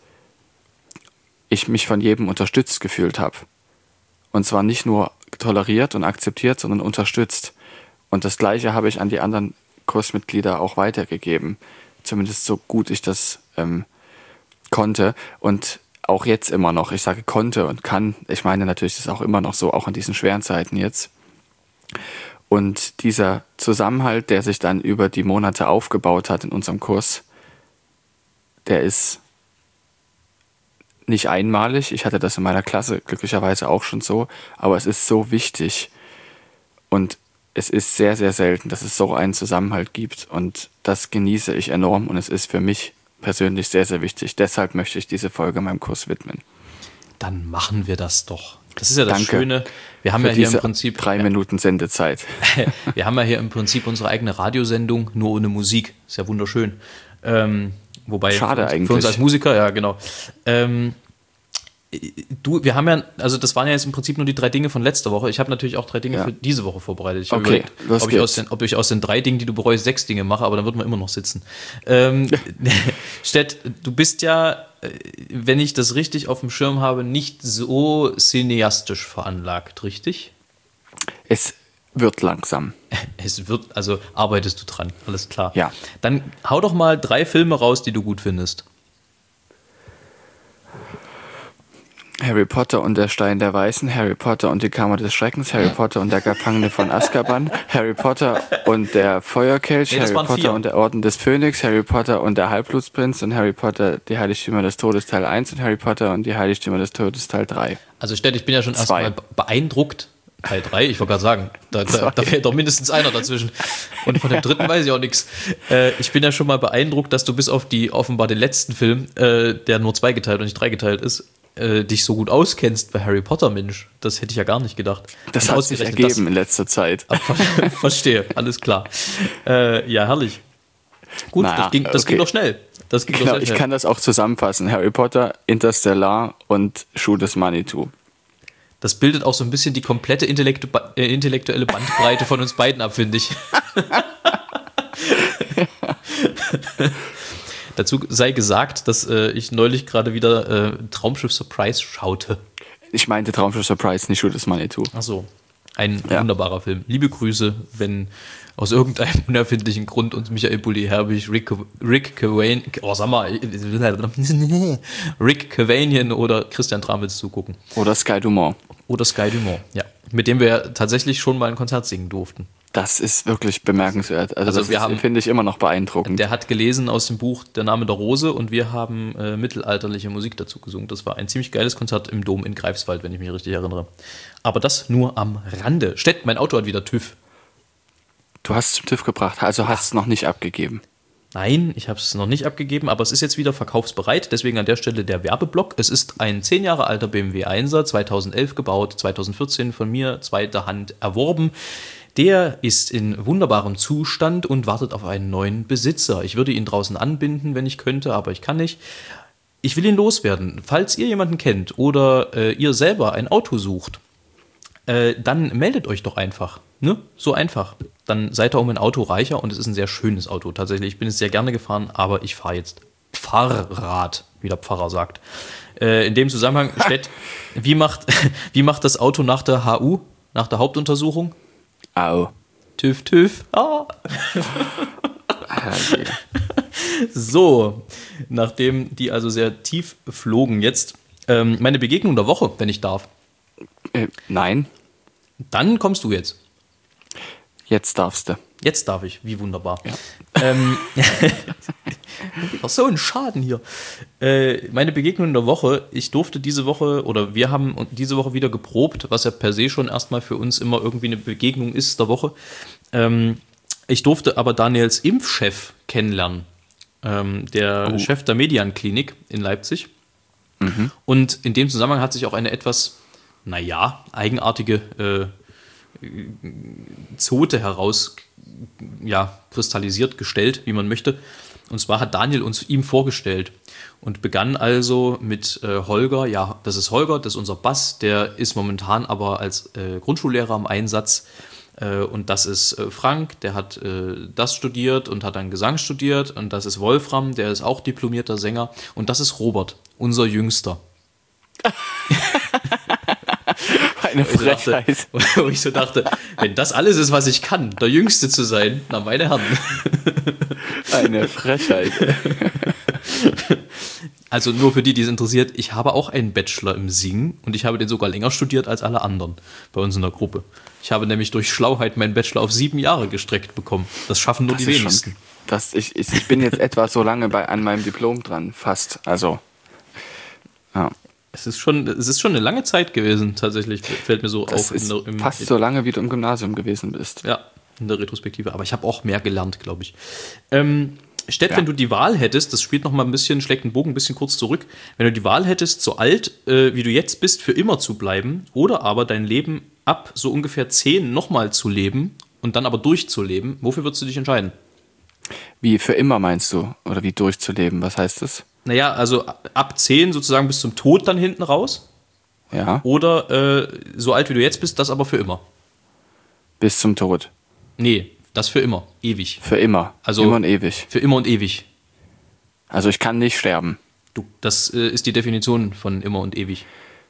ich mich von jedem unterstützt gefühlt habe. Und zwar nicht nur toleriert und akzeptiert, sondern unterstützt. Und das Gleiche habe ich an die anderen Kursmitglieder auch weitergegeben. Zumindest so gut ich das ähm, konnte. Und auch jetzt immer noch. Ich sage konnte und kann. Ich meine natürlich, das ist auch immer noch so, auch in diesen schweren Zeiten jetzt. Und dieser Zusammenhalt, der sich dann über die Monate aufgebaut hat in unserem Kurs, der ist nicht einmalig. Ich hatte das in meiner Klasse glücklicherweise auch schon so, aber es ist so wichtig und es ist sehr, sehr selten, dass es so einen Zusammenhalt gibt und das genieße ich enorm und es ist für mich persönlich sehr, sehr wichtig. Deshalb möchte ich diese Folge meinem Kurs widmen. Dann machen wir das doch. Das ist ja das Danke Schöne. Wir haben für ja hier diese im Prinzip drei Minuten Sendezeit. Wir haben ja hier im Prinzip unsere eigene Radiosendung, nur ohne Musik. Ist ja wunderschön. Ähm, wobei Schade für uns, eigentlich. Für uns als Musiker, ja, genau. Ähm, du, wir haben ja, also das waren ja jetzt im Prinzip nur die drei Dinge von letzter Woche. Ich habe natürlich auch drei Dinge Ja. für diese Woche vorbereitet. Ich habe Okay, überlegt, los ob ich, aus geht's. den, ob ich aus den drei Dingen, die du bereust, sechs Dinge mache, aber dann würden wir immer noch sitzen. Ähm, Stett, du bist ja, äh, wenn ich das richtig auf dem Schirm habe, nicht so cineastisch veranlagt, richtig? Es wird langsam. Es wird, also arbeitest du dran, alles klar. Ja. Dann hau doch mal drei Filme raus, die du gut findest. Harry Potter und der Stein der Weisen, Harry Potter und die Kammer des Schreckens, Harry Potter und der Gefangene von Azkaban, Harry Potter und der Feuerkelch, Nee, das Harry waren Potter vier. und der Orden des Phönix, Harry Potter und der Halbblutsprinz und Harry Potter, die Heiligtümer des Todes Teil eins und Harry Potter und die Heiligtümer des Todes Teil drei. Also Stett, ich bin ja schon Zwei. erstmal beeindruckt. Teil drei, ich wollte gerade sagen, da, da, da fehlt doch mindestens einer dazwischen. Und von dem dritten weiß ich auch nichts. Äh, ich bin ja schon mal beeindruckt, dass du bis auf die offenbar den letzten Film, äh, der nur zweigeteilt und nicht dreigeteilt ist, äh, dich so gut auskennst bei Harry Potter, Mensch. Das hätte ich ja gar nicht gedacht. Das Und hat sich ausgerechnet ergeben in letzter Zeit. Das, Ver- verstehe, alles klar. Äh, ja, herrlich. Gut, Naja, das, ging, das okay. ging doch schnell. Das ging Genau, doch sehr ich schnell. kann das auch zusammenfassen. Harry Potter, Interstellar und Schuh des Manitou. Das bildet auch so ein bisschen die komplette Intellektu äh, intellektuelle Bandbreite von uns beiden ab, finde ich. Dazu sei gesagt, dass äh, ich neulich gerade wieder äh, Traumschiff Surprise schaute. Ich meinte Traumschiff Surprise, nicht Schuh des Manitou. Ach so, ein Ja. wunderbarer Film. Liebe Grüße, wenn aus irgendeinem unerfindlichen Grund uns Michael Bulli-Herbig, Rick, Rick Cavanian, oh, sag mal, Rick Cavanian oder Christian Tramitz zugucken. Oder Sky Dumont. Oder Sky Dumont, ja. Mit dem wir tatsächlich schon mal ein Konzert singen durften. Das ist wirklich bemerkenswert. Also, Also das wir ist, haben- finde ich immer noch beeindruckend. Der hat gelesen aus dem Buch Der Name der Rose und wir haben äh, mittelalterliche Musik dazu gesungen. Das war ein ziemlich geiles Konzert im Dom in Greifswald, wenn ich mich richtig erinnere. Aber das nur am Rande. Stett, mein Auto hat wieder TÜV. Du hast es zum TÜV gebracht, also hast es noch nicht abgegeben. Nein, ich habe es noch nicht abgegeben, aber es ist jetzt wieder verkaufsbereit. Deswegen an der Stelle der Werbeblock. Es ist ein zehn Jahre alter B M W Einser, zweitausendelf gebaut, zweitausendvierzehn von mir zweiter Hand erworben. Der ist in wunderbarem Zustand und wartet auf einen neuen Besitzer. Ich würde ihn draußen anbinden, wenn ich könnte, aber ich kann nicht. Ich will ihn loswerden. Falls ihr jemanden kennt oder äh, ihr selber ein Auto sucht, äh, dann meldet euch doch einfach. Ne? So einfach. Dann seid ihr um ein Auto reicher und es ist ein sehr schönes Auto. Tatsächlich, ich bin es sehr gerne gefahren, aber ich fahre jetzt Fahrrad, wie der Pfarrer sagt. Äh, in dem Zusammenhang, Stett, wie macht, wie macht das Auto nach der H U, nach der Hauptuntersuchung? Au. TÜV, TÜV. Ah. Herrje. So, nachdem die also sehr tief flogen jetzt, ähm, meine Begegnung der Woche, wenn ich darf. Äh, nein, Dann kommst du jetzt. jetzt darfst du. Jetzt darf ich, wie wunderbar. Ähm, wieder so ein Schaden hier. Äh, meine Begegnung der Woche, ich durfte diese Woche, oder wir haben diese Woche wieder geprobt, was ja per se schon erstmal für uns immer irgendwie eine Begegnung ist der Woche. Ähm, ich durfte aber Daniels Impfchef kennenlernen, ähm, der Oh. Chef der Median-Klinik in Leipzig. Und in dem Zusammenhang hat sich auch eine etwas, naja, eigenartige äh, Zote heraus ja, kristallisiert, gestellt, wie man möchte. Und zwar hat Daniel uns ihm vorgestellt und begann also mit äh, Holger. Ja, das ist Holger, das ist unser Bass, der ist momentan aber als äh, Grundschullehrer im Einsatz. Äh, und das ist äh, Frank, der hat äh, das studiert und hat dann Gesang studiert. Und das ist Wolfram, der ist auch diplomierter Sänger. Und das ist Robert, unser Jüngster. Eine Wo ich, dachte, Frechheit. wo ich so dachte, wenn das alles ist, was ich kann, der Jüngste zu sein, na meine Herren. Eine Frechheit. Also nur für die, die es interessiert, ich habe auch einen Bachelor im Singen und ich habe den sogar länger studiert als alle anderen bei uns in der Gruppe. Ich habe nämlich durch Schlauheit meinen Bachelor auf sieben Jahre gestreckt bekommen. Das schaffen nur Das die ist wenigsten. Schon, das, ich, ich, ich bin jetzt etwa so lange bei, an meinem Diplom dran, fast. Also, ja. Es ist schon, es ist schon eine lange Zeit gewesen, tatsächlich, fällt mir so Das auf. ist in der, im, fast so lange, wie du im Gymnasium gewesen bist. Ja, in der Retrospektive. Aber ich habe auch mehr gelernt, glaube ich. Ähm, Stett, Ja. wenn du die Wahl hättest, das spielt noch mal ein bisschen, schlägt den Bogen ein bisschen kurz zurück, wenn du die Wahl hättest, so alt, äh, wie du jetzt bist, für immer zu bleiben oder aber dein Leben ab so ungefähr zehn nochmal zu leben und dann aber durchzuleben, wofür würdest du dich entscheiden? Wie für immer meinst du? Oder wie durchzuleben? Was heißt das? Naja, also ab zehn sozusagen bis zum Tod dann hinten raus Ja, oder äh, so alt, wie du jetzt bist, das aber für immer. bis zum Tod. Nee, das für immer, ewig. Für immer. Also- immer und ewig. Für immer und ewig. Also ich kann nicht sterben. Du, das äh, ist die Definition von immer und ewig.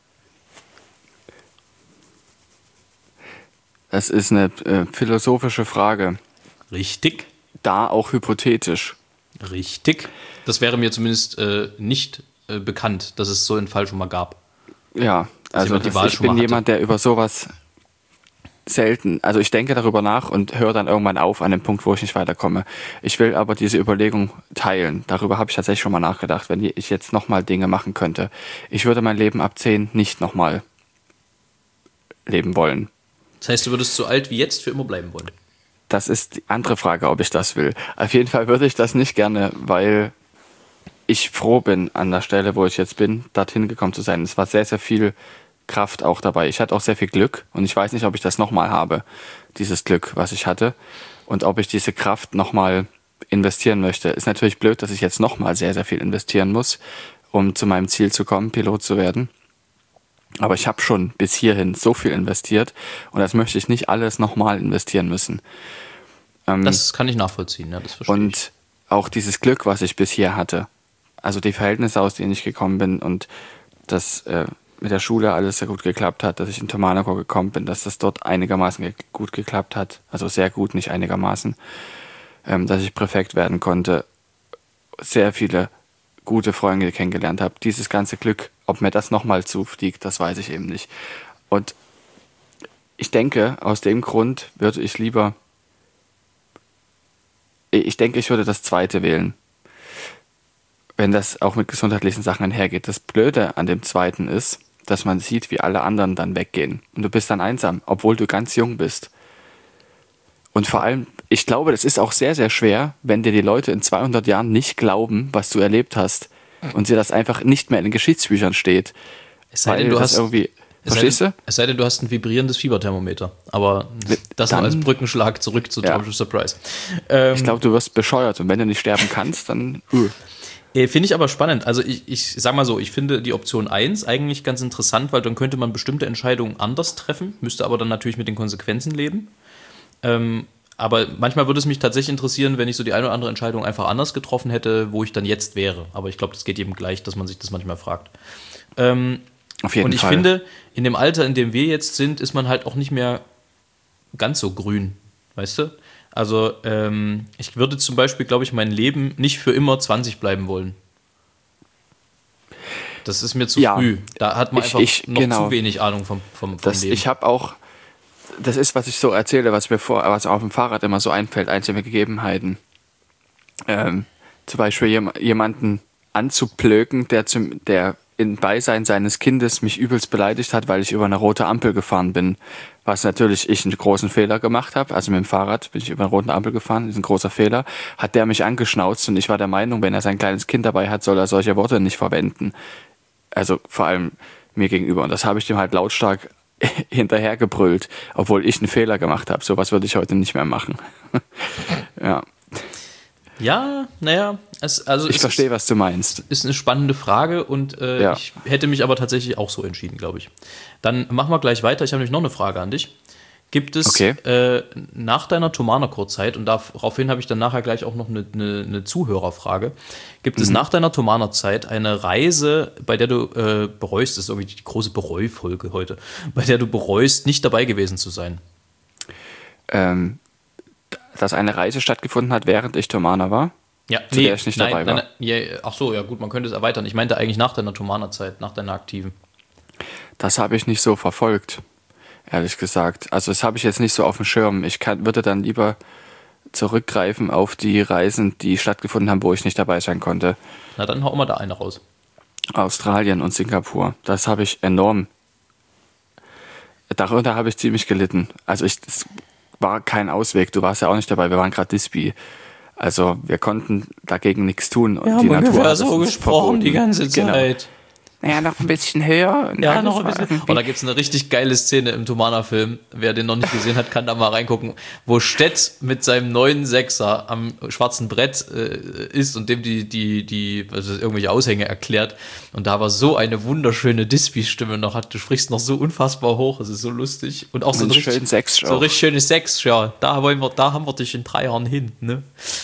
Das ist eine äh, philosophische Frage. Richtig. Da auch hypothetisch. Richtig. Das wäre mir zumindest äh, nicht äh, bekannt, dass es so einen Fall schon mal gab. Ja, also jemand die das, Wahl ich schon mal bin hatte. jemand, der über sowas selten, also ich denke darüber nach und höre dann irgendwann auf an dem Punkt, wo ich nicht weiterkomme. Ich will aber diese Überlegung teilen. Darüber habe ich tatsächlich schon mal nachgedacht, wenn ich jetzt nochmal Dinge machen könnte. Ich würde mein Leben ab zehn nicht nochmal leben wollen. Das heißt, du würdest so alt wie jetzt für immer bleiben wollen. Das ist die andere Frage, ob ich das will. Auf jeden Fall würde ich das nicht gerne, weil ich froh bin an der Stelle, wo ich jetzt bin, dorthin gekommen zu sein. Es war sehr, sehr viel Kraft auch dabei. Ich hatte auch sehr viel Glück und ich weiß nicht, ob ich das nochmal habe, dieses Glück, was ich hatte. Und ob ich diese Kraft nochmal investieren möchte. Ist natürlich blöd, dass ich jetzt nochmal sehr, sehr viel investieren muss, um zu meinem Ziel zu kommen, Pilot zu werden. Aber ich habe schon bis hierhin so viel investiert und das möchte ich nicht alles nochmal investieren müssen. Ähm, Das kann ich nachvollziehen, ja, das verstehe ich. und auch dieses Glück, was ich bisher hatte, also die Verhältnisse, aus denen ich gekommen bin und dass äh, mit der Schule alles sehr gut geklappt hat, dass ich in Tomanaco gekommen bin, dass das dort einigermaßen ge- gut geklappt hat, also sehr gut, nicht einigermaßen, ähm, dass ich Präfekt werden konnte, sehr viele gute Freunde kennengelernt habe. Dieses ganze Glück, ob mir das nochmal zufliegt, das weiß ich eben nicht. Und ich denke, aus dem Grund würde ich lieber ich denke, ich würde das zweite wählen. Wenn das auch mit gesundheitlichen Sachen einhergeht. Das Blöde an dem zweiten ist, dass man sieht, wie alle anderen dann weggehen. Und du bist dann einsam, obwohl du ganz jung bist. Und vor allem, ich glaube, das ist auch sehr, sehr schwer, wenn dir die Leute in zweihundert Jahren nicht glauben, was du erlebt hast. Und sie das einfach nicht mehr in den Geschichtsbüchern steht. Es sei denn, du hast irgendwie... Verstehst du? Es sei denn, du hast ein vibrierendes Fieberthermometer. Aber das Dann, nur als Brückenschlag zurück zu ja. Tropical Surprise. Ähm, ich glaube, du wirst bescheuert. Und wenn du nicht sterben kannst, dann... Uh. Finde ich aber spannend. Also ich, ich sag mal so, ich finde die Option eins eigentlich ganz interessant, weil dann könnte man bestimmte Entscheidungen anders treffen, müsste aber dann natürlich mit den Konsequenzen leben. Ähm, aber manchmal würde es mich tatsächlich interessieren, wenn ich so die eine oder andere Entscheidung einfach anders getroffen hätte, wo ich dann jetzt wäre. Aber ich glaube, das geht jedem gleich, dass man sich das manchmal fragt. Ähm, Auf jeden und ich Fall. finde, in dem Alter, in dem wir jetzt sind, ist man halt auch nicht mehr ganz so grün, weißt du? Also ähm, ich würde zum Beispiel, glaube ich, mein Leben nicht für immer zwanzig bleiben wollen. Das ist mir zu Ja, früh. Da hat man ich- einfach ich- noch genau. zu wenig Ahnung vom, vom, vom Das, Leben. ich habe auch, das ist, was ich so erzähle, was mir vor, was auf dem Fahrrad immer so einfällt, einzelne Gegebenheiten. Ähm, zum Beispiel jem, jemanden anzuplöken, der, zum, der in Beisein seines Kindes mich übelst beleidigt hat, weil ich über eine rote Ampel gefahren bin. Was natürlich ich einen großen Fehler gemacht habe. Also mit dem Fahrrad bin ich über eine rote Ampel gefahren, das ist ein großer Fehler. Hat der mich angeschnauzt und ich war der Meinung, wenn er sein kleines Kind dabei hat, soll er solche Worte nicht verwenden. Also vor allem mir gegenüber. Und das habe ich dem halt lautstark hinterhergebrüllt, obwohl ich einen Fehler gemacht habe. Sowas würde ich heute nicht mehr machen. Ja, Ja, naja, es, also ich es verstehe, ist, was du meinst. ist eine spannende Frage und äh, Ja. ich hätte mich aber tatsächlich auch so entschieden, glaube ich. Dann machen wir gleich weiter. Ich habe nämlich noch eine Frage an dich. Gibt es Okay. äh, nach deiner Thomaner-Kurzzeit, und daraufhin habe ich dann nachher gleich auch noch eine, eine, eine Zuhörerfrage, gibt es nach deiner Thomaner-Zeit eine Reise, bei der du äh, bereust, das ist irgendwie die große Bereufolge heute, bei der du bereust, nicht dabei gewesen zu sein? Ähm, dass eine Reise stattgefunden hat, während ich Thomaner war. Ja, Zu der ich nicht nein, dabei nein, war. nein, ja, ach so, ja gut, man könnte es erweitern. Ich meinte eigentlich nach deiner Thomaner-Zeit, nach deiner aktiven. Das habe ich nicht so verfolgt, ehrlich gesagt. Also das habe ich jetzt nicht so auf dem Schirm. Ich kann, würde dann lieber zurückgreifen auf die Reisen, die stattgefunden haben, wo ich nicht dabei sein konnte. Na, dann hau mal da eine raus. Australien und Singapur. Das habe ich enorm. Darunter habe ich ziemlich gelitten. Also ich, es war kein Ausweg. Du warst ja auch nicht dabei. Wir waren gerade Dispi. Also wir konnten dagegen nichts tun. Und die Natur hat es uns verboten. ganze Genau. Ja, noch ein bisschen höher. Und Ja, alles noch ein war bisschen. irgendwie- Und da gibt es eine richtig geile Szene im Thomaner-Film. Wer den noch nicht gesehen hat, kann da mal reingucken, wo Stett mit seinem neuen Sechser am schwarzen Brett äh, ist und dem die, die, die, also irgendwelche Aushänge erklärt. Und da war so eine wunderschöne Dispi-Stimme noch hat. Du sprichst noch so unfassbar hoch, es ist so lustig. Und auch so Und ein richtig, schön Sex so auch. richtig schönes Sex, ja. Da wollen wir, da haben wir dich in drei Jahren hin, ne?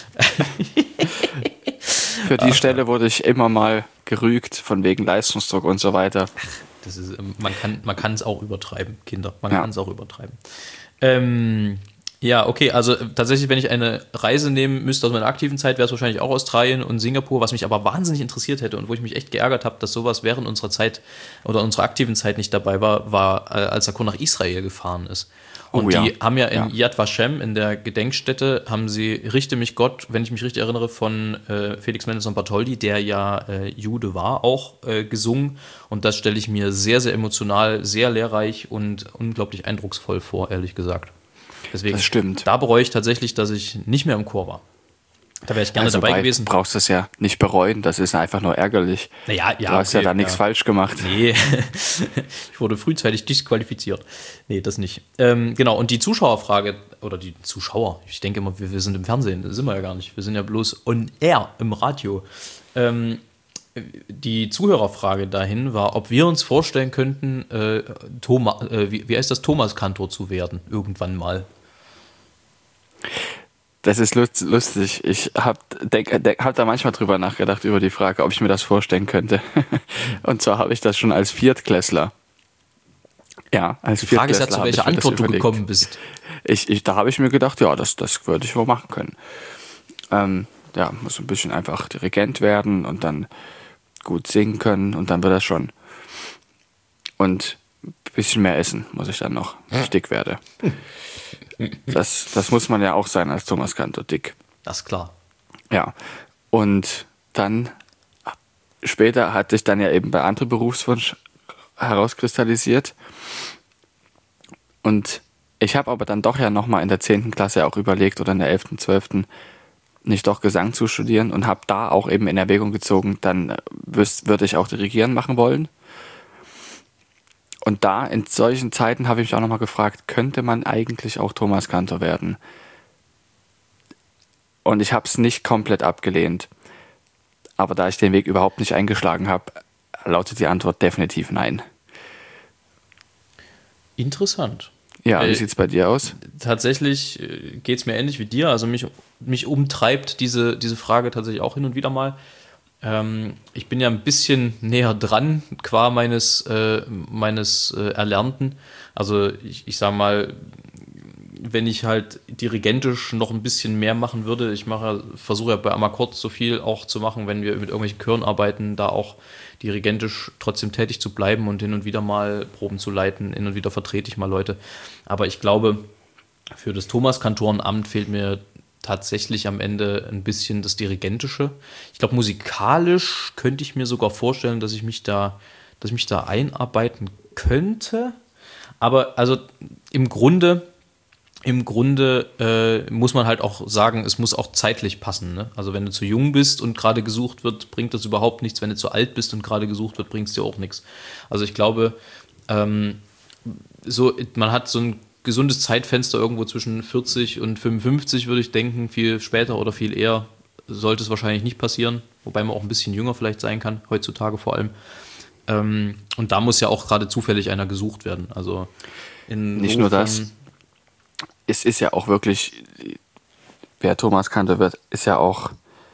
Für die Stelle wurde ich immer mal gerügt, von wegen Leistungsdruck und so weiter. Das ist, ähm, man kann man kann es auch übertreiben, Kinder. Man Ja. kann es auch übertreiben. Ähm, ja, okay, also äh, tatsächlich, wenn ich eine Reise nehmen müsste aus meiner aktiven Zeit, wäre es wahrscheinlich auch Australien und Singapur, was mich aber wahnsinnig interessiert hätte und wo ich mich echt geärgert habe, dass sowas während unserer Zeit oder unserer aktiven Zeit nicht dabei war, war, äh, als Sakon nach Israel gefahren ist. Und Oh ja. die haben ja in Ja. Yad Vashem, in der Gedenkstätte, haben sie Richte mich Gott, wenn ich mich richtig erinnere, von äh, Felix Mendelssohn Bartholdy, der ja äh, Jude war, auch äh, gesungen. Und das stelle ich mir sehr, sehr emotional, sehr lehrreich und unglaublich eindrucksvoll vor, ehrlich gesagt. Deswegen, Das stimmt. da bereue ich tatsächlich, dass ich nicht mehr im Chor war. Da wäre ich gerne Also dabei bei- gewesen. Du brauchst das ja nicht bereuen, das ist einfach nur ärgerlich. Naja, ja, du hast ja okay, da nichts ja. falsch gemacht. Nee, ich wurde frühzeitig disqualifiziert. Nee, das nicht. Ähm, genau, und die Zuschauerfrage, oder die Zuschauer, ich denke immer, wir, wir sind im Fernsehen, das sind wir ja gar nicht. Wir sind ja bloß on air im Radio. Ähm, die Zuhörerfrage dahin war, ob wir uns vorstellen könnten, äh, Thoma, äh, wie, wie heißt das, Thomas-Kantor zu werden, irgendwann mal. Das ist lust- lustig. Ich habe hab da manchmal drüber nachgedacht, über die Frage, ob ich mir das vorstellen könnte. Und zwar habe ich das schon als Viertklässler. Ja, als Die Frage ist ja, Viertklässler zu habe welcher ich mir das Antwort du überlegt. gekommen bist. Ich, ich, da habe ich mir gedacht, ja, das, das würde ich wohl machen können. Ähm, ja, muss ein bisschen einfach Dirigent werden und dann gut singen können und dann wird das schon. Und ein bisschen mehr essen muss ich dann noch, wenn ich dick werde. Das, das muss man ja auch sein als Thomas Kantor, dick. Das ist klar. Ja, und dann später hat sich dann ja eben bei anderem Berufswunsch herauskristallisiert. Und ich habe aber dann doch ja nochmal in der zehnten Klasse auch überlegt oder in der elften, zwölften nicht doch Gesang zu studieren und habe da auch eben in Erwägung gezogen, dann würde ich auch Dirigieren machen wollen. Und da in solchen Zeiten habe ich mich auch nochmal gefragt, könnte man eigentlich auch Thomas Kantor werden? Und ich habe es nicht komplett abgelehnt. Aber da ich den Weg überhaupt nicht eingeschlagen habe, lautet die Antwort definitiv nein. Interessant. Ja, wie äh, sieht es bei dir aus? Tatsächlich geht es mir ähnlich wie dir. Also mich, mich umtreibt diese, diese Frage tatsächlich auch hin und wieder mal. Ähm, ich bin ja ein bisschen näher dran, qua meines, äh, meines äh, Erlernten. Also ich, ich sage mal, wenn ich halt dirigentisch noch ein bisschen mehr machen würde, ich mache, versuche ja bei Amakord so viel auch zu machen, wenn wir mit irgendwelchen Chören arbeiten, da auch dirigentisch trotzdem tätig zu bleiben und hin und wieder mal Proben zu leiten, hin und wieder vertrete ich mal Leute. Aber ich glaube, für das Thomas-Kantorenamt fehlt mir tatsächlich am Ende ein bisschen das Dirigentische. Ich glaube, musikalisch könnte ich mir sogar vorstellen, dass ich mich da, dass ich mich da einarbeiten könnte. Aber also im Grunde Im Grunde äh, muss man halt auch sagen, es muss auch zeitlich passen. Ne? Also wenn du zu jung bist und gerade gesucht wird, bringt das überhaupt nichts. Wenn du zu alt bist und gerade gesucht wird, bringt es dir auch nichts. Also ich glaube, ähm, so, man hat so ein gesundes Zeitfenster irgendwo zwischen vierzig und fünfundfünfzig, würde ich denken. Viel später oder viel eher sollte es wahrscheinlich nicht passieren. Wobei man auch ein bisschen jünger vielleicht sein kann, heutzutage vor allem. Ähm, und da muss ja auch gerade zufällig einer gesucht werden. Also nicht nur das. Es ist ja auch wirklich, wer Thomas Kantor wird, ist ja auch,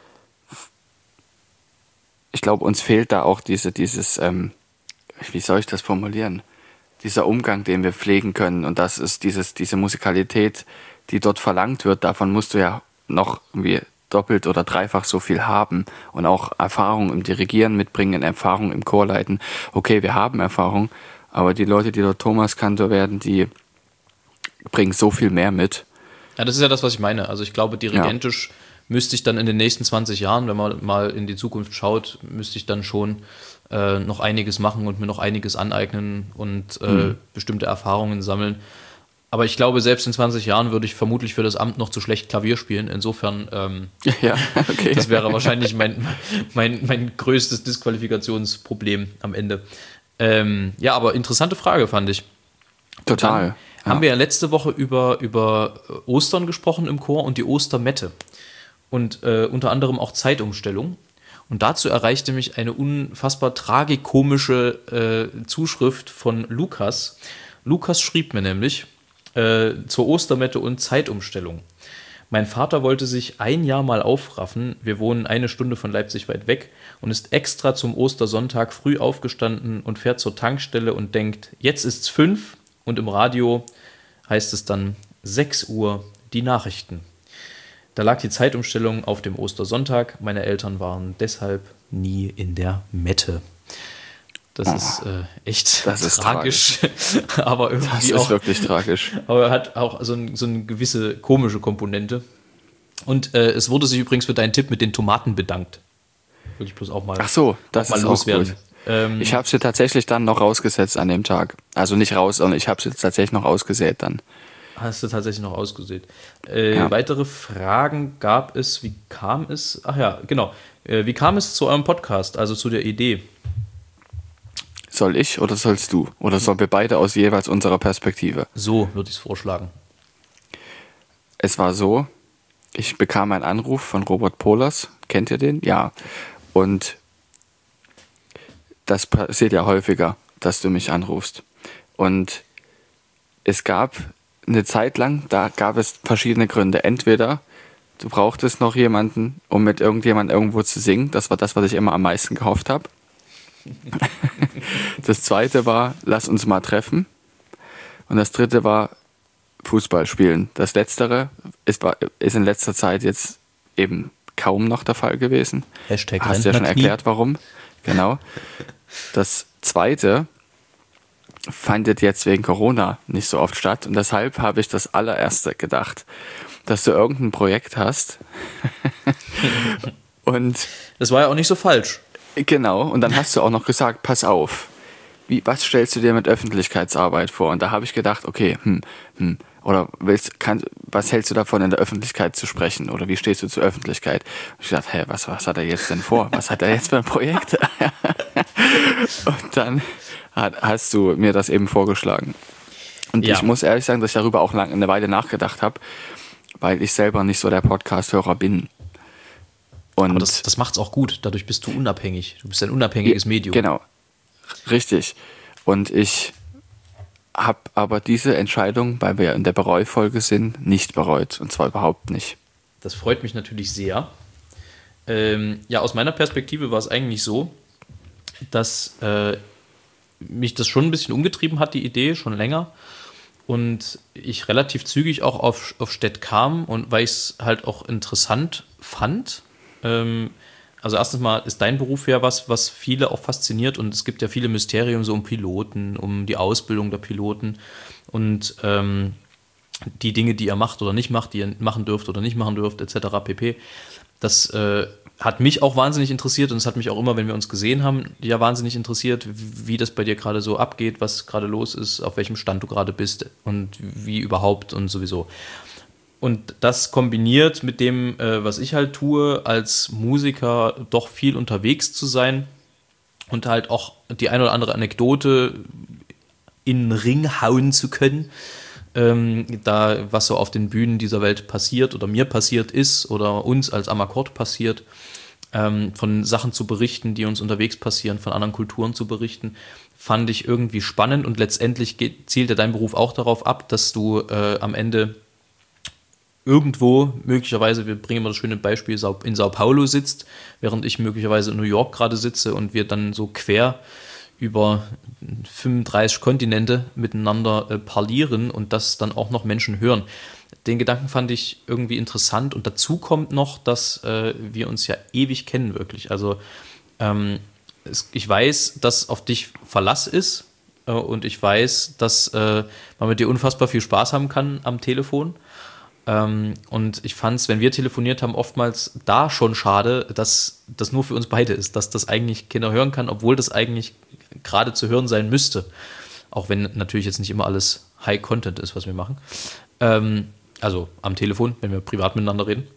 ich glaube, uns fehlt da auch diese, dieses, ähm, wie soll ich das formulieren, dieser Umgang, den wir pflegen können, und das ist dieses, diese Musikalität, die dort verlangt wird, davon musst du ja noch irgendwie doppelt oder dreifach so viel haben und auch Erfahrung im Dirigieren mitbringen, Erfahrung im Chorleiten. Okay, wir haben Erfahrung, aber die Leute, die dort Thomas Kantor werden, die bringen so viel mehr mit. Ja, das ist ja das, was ich meine. Also ich glaube, dirigentisch ja. müsste ich dann in den nächsten zwanzig Jahren, wenn man mal in die Zukunft schaut, müsste ich dann schon äh, noch einiges machen und mir noch einiges aneignen und äh, mhm. bestimmte Erfahrungen sammeln. Aber ich glaube, selbst in zwanzig Jahren würde ich vermutlich für das Amt noch zu schlecht Klavier spielen. Insofern, ähm, ja, okay. das wäre wahrscheinlich mein, mein, mein größtes Disqualifikationsproblem am Ende. Ähm, ja, aber interessante Frage, fand ich. Total. Ja. Haben wir ja letzte Woche über, über Ostern gesprochen im Chor und die Ostermette und äh, unter anderem auch Zeitumstellung. Und dazu erreichte mich eine unfassbar tragikomische äh, Zuschrift von Lukas. Lukas schrieb mir nämlich äh, zur Ostermette und Zeitumstellung. Mein Vater wollte sich ein Jahr mal aufraffen. Wir wohnen eine Stunde von Leipzig weit weg und ist extra zum Ostersonntag früh aufgestanden und fährt zur Tankstelle und denkt, jetzt ist's fünf. Und im Radio heißt es dann sechs Uhr die Nachrichten. Da lag die Zeitumstellung auf dem Ostersonntag. Meine Eltern waren deshalb nie in der Mette. Das oh, ist äh, echt das ist tragisch. tragisch. aber irgendwie das ist auch, wirklich tragisch. Aber hat auch so, ein, so eine gewisse komische Komponente. Und äh, es wurde sich übrigens für deinen Tipp mit den Tomaten bedankt. Würde ich bloß auch mal, Ach so, das mal ist loswerden. Auch gut. Ich habe sie tatsächlich dann noch rausgesetzt an dem Tag. Also nicht raus, sondern ich habe sie tatsächlich noch ausgesät dann. Hast du tatsächlich noch ausgesät. Äh, ja. Weitere Fragen gab es, wie kam es? Ach ja, genau. Äh, wie kam es zu eurem Podcast, also zu der Idee? Soll ich oder sollst du? Oder sollen wir beide aus jeweils unserer Perspektive? So würde ich es vorschlagen. Es war so, ich bekam einen Anruf von Robert Pohlers. Kennt ihr den? Ja. Und das passiert ja häufiger, dass du mich anrufst. Und es gab eine Zeit lang, da gab es verschiedene Gründe. Entweder du brauchtest noch jemanden, um mit irgendjemandem irgendwo zu singen. Das war das, was ich immer am meisten gehofft habe. Das zweite war, lass uns mal treffen. Und das dritte war, Fußball spielen. Das letztere ist, ist in letzter Zeit jetzt eben kaum noch der Fall gewesen. Hashtag Hast du ja schon erklärt, warum. Genau. Das zweite findet jetzt wegen Corona nicht so oft statt und deshalb habe ich das allererste gedacht. dass du irgendein Projekt hast. Und das war ja auch nicht so falsch. genau, und dann hast du auch noch gesagt, pass auf, wie, was stellst du dir mit Öffentlichkeitsarbeit vor? Und da habe ich gedacht, okay, hm, hm, oder willst, kann, was hältst du davon, in der Öffentlichkeit zu sprechen? Oder wie stehst du zur Öffentlichkeit? Und ich dachte, hä, was, was hat er jetzt denn vor? Was hat er jetzt für ein Projekt? Und dann hat, hast du mir das eben vorgeschlagen. Und Ja. ich muss ehrlich sagen, dass ich darüber auch lang, eine Weile nachgedacht habe, weil ich selber nicht so der Podcast-Hörer bin. Und Aber das, das macht's auch gut. Dadurch bist du unabhängig. Du bist ein unabhängiges Medium. Genau, richtig. Und ich habe aber diese Entscheidung, weil wir in der Bereufolge sind, nicht bereut. Und zwar überhaupt nicht. Das freut mich natürlich sehr. Ähm, ja, aus meiner Perspektive war es eigentlich so, dass äh, mich das schon ein bisschen umgetrieben hat, die Idee, schon länger. Und ich relativ zügig auch auf, auf Städt kam und weil ich es halt auch interessant fand. Ähm, also erstens mal ist dein Beruf ja was, was viele auch fasziniert und es gibt ja viele Mysterien so um Piloten, um die Ausbildung der Piloten und ähm, die Dinge, die ihr macht oder nicht macht, die ihr machen dürft oder nicht machen dürft, et cetera pp. Das äh, hat mich auch wahnsinnig interessiert und es hat mich auch immer, wenn wir uns gesehen haben, ja wahnsinnig interessiert, wie das bei dir gerade so abgeht, was gerade los ist, auf welchem Stand du gerade bist und wie überhaupt und sowieso. Und das kombiniert mit dem, äh, was ich halt tue, als Musiker doch viel unterwegs zu sein und halt auch die eine oder andere Anekdote in den Ring hauen zu können, ähm, da was so auf den Bühnen dieser Welt passiert oder mir passiert ist oder uns als Amakord passiert, ähm, von Sachen zu berichten, die uns unterwegs passieren, von anderen Kulturen zu berichten, fand ich irgendwie spannend und letztendlich geht, zielt ja dein Beruf auch darauf ab, dass du äh, am Ende irgendwo, möglicherweise, wir bringen immer das schöne Beispiel, in Sao Paulo sitzt, während ich möglicherweise in New York gerade sitze und wir dann so quer über fünfunddreißig Kontinente miteinander äh, parlieren und das dann auch noch Menschen hören. Den Gedanken fand ich irgendwie interessant und dazu kommt noch, dass äh, wir uns ja ewig kennen wirklich. Also ähm, es, ich weiß, dass auf dich Verlass ist äh, und ich weiß, dass äh, man mit dir unfassbar viel Spaß haben kann am Telefon. Ähm, und ich fand es, wenn wir telefoniert haben, oftmals da schon schade, dass das nur für uns beide ist, dass das eigentlich keiner hören kann, obwohl das eigentlich gerade zu hören sein müsste. Auch wenn natürlich jetzt nicht immer alles High-Content ist, was wir machen. Ähm, also am Telefon, wenn wir privat miteinander reden.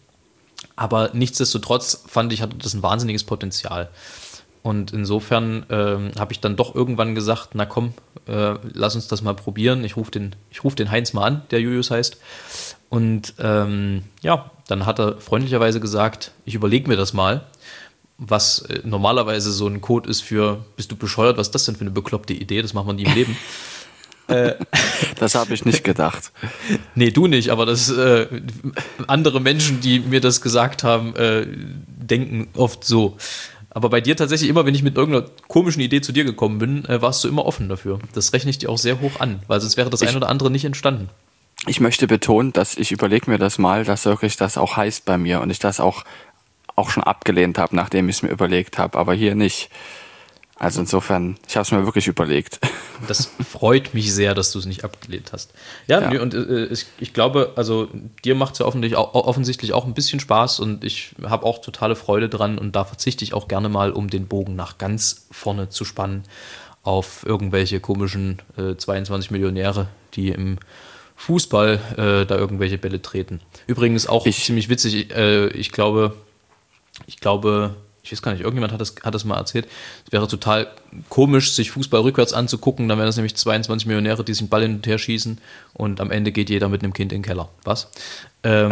Aber nichtsdestotrotz fand ich, hatte das ein wahnsinniges Potenzial. Und insofern ähm, habe ich dann doch irgendwann gesagt, na komm, äh, lass uns das mal probieren. Ich rufe den, ich ruf den Heinz mal an, der Julius heißt. Und ähm, ja, dann hat er freundlicherweise gesagt, ich überlege mir das mal, was äh, normalerweise so ein Code ist für, bist du bescheuert, was ist das denn für eine bekloppte Idee, das macht man nie im Leben. äh, das habe ich nicht gedacht. Nee, du nicht, aber das äh, andere Menschen, die mir das gesagt haben, äh, denken oft so. Aber bei dir tatsächlich immer, wenn ich mit irgendeiner komischen Idee zu dir gekommen bin, äh, warst du immer offen dafür. Das rechne ich dir auch sehr hoch an, weil sonst wäre das ich, ein oder andere nicht entstanden. Ich möchte betonen, dass ich überlege mir das mal, dass wirklich das auch heißt bei mir und ich das auch, auch schon abgelehnt habe, nachdem ich es mir überlegt habe, aber hier nicht. Also insofern, ich habe es mir wirklich überlegt. Das freut mich sehr, dass du es nicht abgelehnt hast. Ja, ja. Und äh, ich, ich glaube, also dir macht es ja offensichtlich auch, offensichtlich auch ein bisschen Spaß und ich habe auch totale Freude dran und da verzichte ich auch gerne mal, um den Bogen nach ganz vorne zu spannen, auf irgendwelche komischen äh, zweiundzwanzig Millionäre, die im Fußball äh, da irgendwelche Bälle treten. Übrigens auch ich, ziemlich witzig, äh, ich glaube, ich glaube, ich weiß gar nicht, irgendjemand hat das, hat das mal erzählt, es wäre total komisch, sich Fußball rückwärts anzugucken, dann wären das nämlich zweiundzwanzig Millionäre, die sich den Ball hin und her schießen und am Ende geht jeder mit einem Kind in den Keller. Was? Ähm,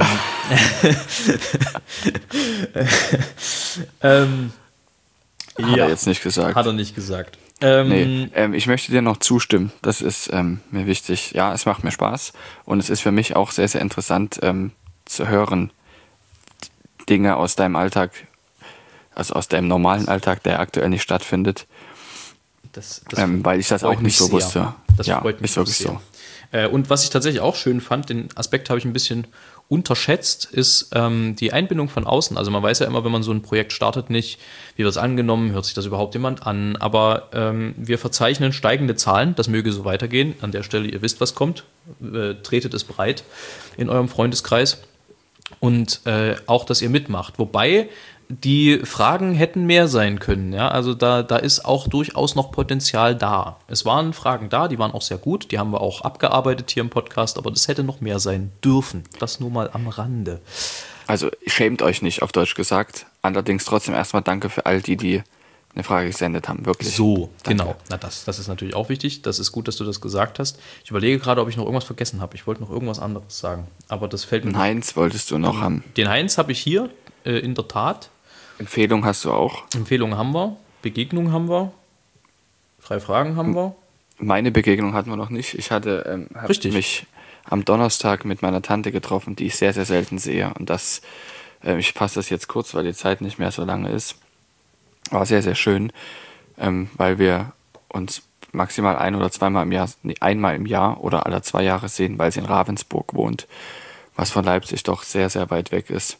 ähm, hat ja, er jetzt nicht gesagt. Hat er nicht gesagt. Ähm, nee, ähm, ich möchte dir noch zustimmen, das ist ähm, mir wichtig. Ja, es macht mir Spaß und es ist für mich auch sehr, sehr interessant ähm, zu hören, Dinge aus deinem Alltag, also aus deinem normalen Alltag, der aktuell nicht stattfindet, das, das ähm, weil ich das auch nicht so sehr. wusste. Das ja, freut mich ist wirklich sehr. so. Äh, und was ich tatsächlich auch schön fand, den Aspekt habe ich ein bisschen unterschätzt, ist ähm, die Einbindung von außen. Also man weiß ja immer, wenn man so ein Projekt startet, nicht, wie wird es angenommen, hört sich das überhaupt jemand an, aber ähm, wir verzeichnen steigende Zahlen, das möge so weitergehen. An der Stelle, ihr wisst, was kommt, äh, tretet es breit in eurem Freundeskreis. und äh, auch, dass ihr mitmacht. Wobei die Fragen hätten mehr sein können. Ja? Also da, da ist auch durchaus noch Potenzial da. Es waren Fragen da, die waren auch sehr gut. Die haben wir auch abgearbeitet hier im Podcast, aber das hätte noch mehr sein dürfen. Das nur mal am Rande. Also schämt euch nicht, auf Deutsch gesagt. Allerdings trotzdem erstmal danke für all die, die eine Frage gesendet haben. Wirklich. So, Danke. genau. Na, das, das ist natürlich auch wichtig. Das ist gut, dass du das gesagt hast. Ich überlege gerade, ob ich noch irgendwas vergessen habe. Ich wollte noch irgendwas anderes sagen. Aber das fällt mir Den Heinz wolltest du noch haben. Den Heinz habe ich hier, äh, in der Tat. Empfehlung hast du auch. Empfehlungen haben wir, Begegnungen haben wir, drei Fragen haben wir. Meine Begegnung hatten wir noch nicht. Ich hatte ähm, hab Richtig. mich am Donnerstag mit meiner Tante getroffen, die ich sehr, sehr selten sehe. Und das, äh, ich fasse das jetzt kurz, weil die Zeit nicht mehr so lange ist. War sehr, sehr schön, ähm, weil wir uns maximal ein- oder zweimal im Jahr, nee, einmal im Jahr oder alle zwei Jahre sehen, weil sie in Ravensburg wohnt, was von Leipzig doch sehr, sehr weit weg ist.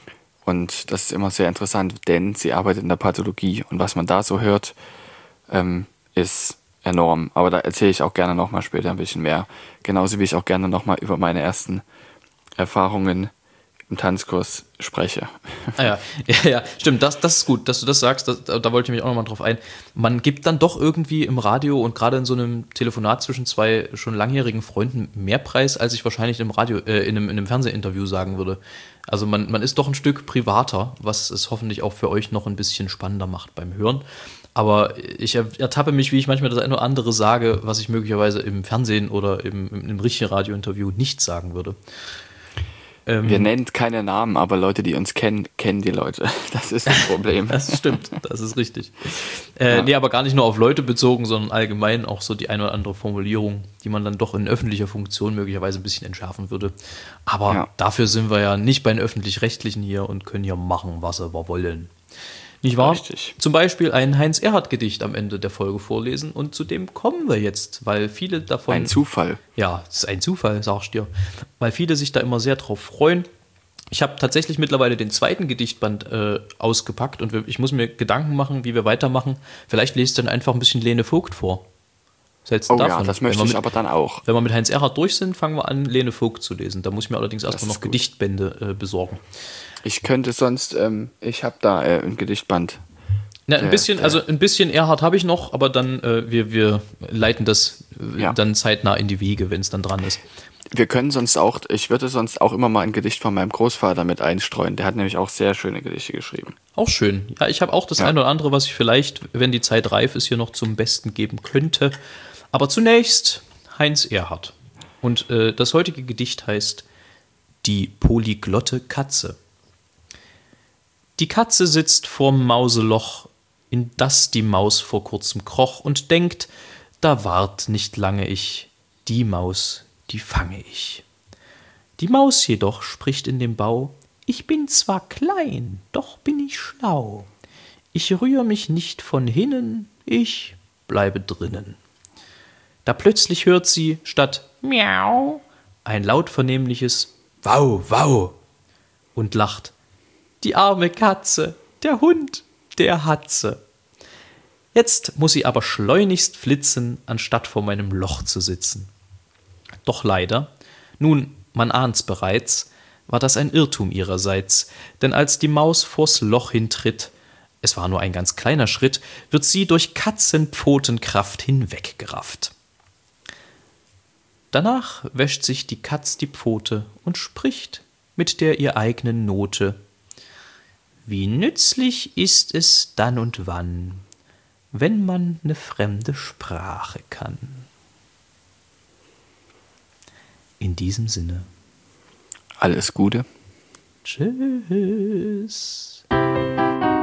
Und das ist immer sehr interessant, denn sie arbeitet in der Pathologie und was man da so hört, ähm, ist enorm. Aber da erzähle ich auch gerne nochmal später ein bisschen mehr. Genauso wie ich auch gerne nochmal über meine ersten Erfahrungen im Tanzkurs spreche. Ah ja, ja, ja, stimmt, das, das ist gut, dass du das sagst, das, da wollte ich mich auch nochmal drauf ein. Man gibt dann doch irgendwie im Radio und gerade in so einem Telefonat zwischen zwei schon langjährigen Freunden mehr Preis, als ich wahrscheinlich im Radio, äh, in, einem, in einem Fernsehinterview sagen würde. Also man, man ist doch ein Stück privater, was es hoffentlich auch für euch noch ein bisschen spannender macht beim Hören. Aber ich ertappe mich, wie ich manchmal das eine oder andere sage, was ich möglicherweise im Fernsehen oder im, im, im richtigen Radiointerview nicht sagen würde. Ähm, Wir nennen keine Namen, aber Leute, die uns kennen, kennen die Leute. Das ist das Problem. Das stimmt, das ist richtig. Äh, Ja. Nee, aber gar nicht nur auf Leute bezogen, sondern allgemein auch so die eine oder andere Formulierung, die man dann doch in öffentlicher Funktion möglicherweise ein bisschen entschärfen würde. Aber Ja. dafür sind wir ja nicht bei den Öffentlich-Rechtlichen hier und können hier machen, was wir wollen. Nicht wahr? Richtig. Zum Beispiel ein Heinz-Erhardt-Gedicht am Ende der Folge vorlesen und zu dem kommen wir jetzt, weil viele davon... Ein Zufall. Ja, das ist ein Zufall, sag ich dir. Weil viele sich da immer sehr drauf freuen. Ich habe tatsächlich mittlerweile den zweiten Gedichtband äh, ausgepackt und wir, ich muss mir Gedanken machen, wie wir weitermachen. Vielleicht lest dann einfach ein bisschen Lene Vogt vor. Was hältst du Oh davon? ja, das möchte Wenn wir ich mit, aber dann auch. Wenn wir mit Heinz Erhardt durch sind, fangen wir an, Lene Vogt zu lesen. Da muss ich mir allerdings erstmal ist noch gut. Gedichtbände äh, besorgen. Ich könnte sonst, ähm, ich habe da äh, ein Gedichtband. Na, ein Der- bisschen, der- also ein bisschen Erhard habe ich noch, aber dann äh, wir, wir leiten das äh, Ja. dann zeitnah in die Wege, wenn es dann dran ist. Wir können sonst auch, ich würde sonst auch immer mal ein Gedicht von meinem Großvater mit einstreuen. Der hat nämlich auch sehr schöne Gedichte geschrieben. Auch schön. Ja, ich habe auch das Ja. eine oder andere, was ich vielleicht, wenn die Zeit reif ist, hier noch zum Besten geben könnte. Aber zunächst Heinz Erhardt. Und äh, das heutige Gedicht heißt Die polyglotte Katze. Die Katze sitzt vorm Mauseloch, in das die Maus vor kurzem kroch und denkt, da wart nicht lange ich, die Maus, die fange ich. Die Maus jedoch spricht in dem Bau, ich bin zwar klein, doch bin ich schlau. Ich rühr mich nicht von hinnen, ich bleibe drinnen. Da plötzlich hört sie statt Miau ein laut vernehmliches Wau, Wau und lacht. Die arme Katze, der Hund, der hat's. Jetzt muss sie aber schleunigst flitzen, anstatt vor meinem Loch zu sitzen. Doch leider, nun, man ahnt's bereits, war das ein Irrtum ihrerseits, denn als die Maus vors Loch hintritt, es war nur ein ganz kleiner Schritt, wird sie durch Katzenpfotenkraft hinweggerafft. Danach wäscht sich die Katz die Pfote und spricht mit der ihr eigenen Note. Wie nützlich ist es dann und wann, wenn man ne fremde Sprache kann. In diesem Sinne. Alles Gute. Tschüss.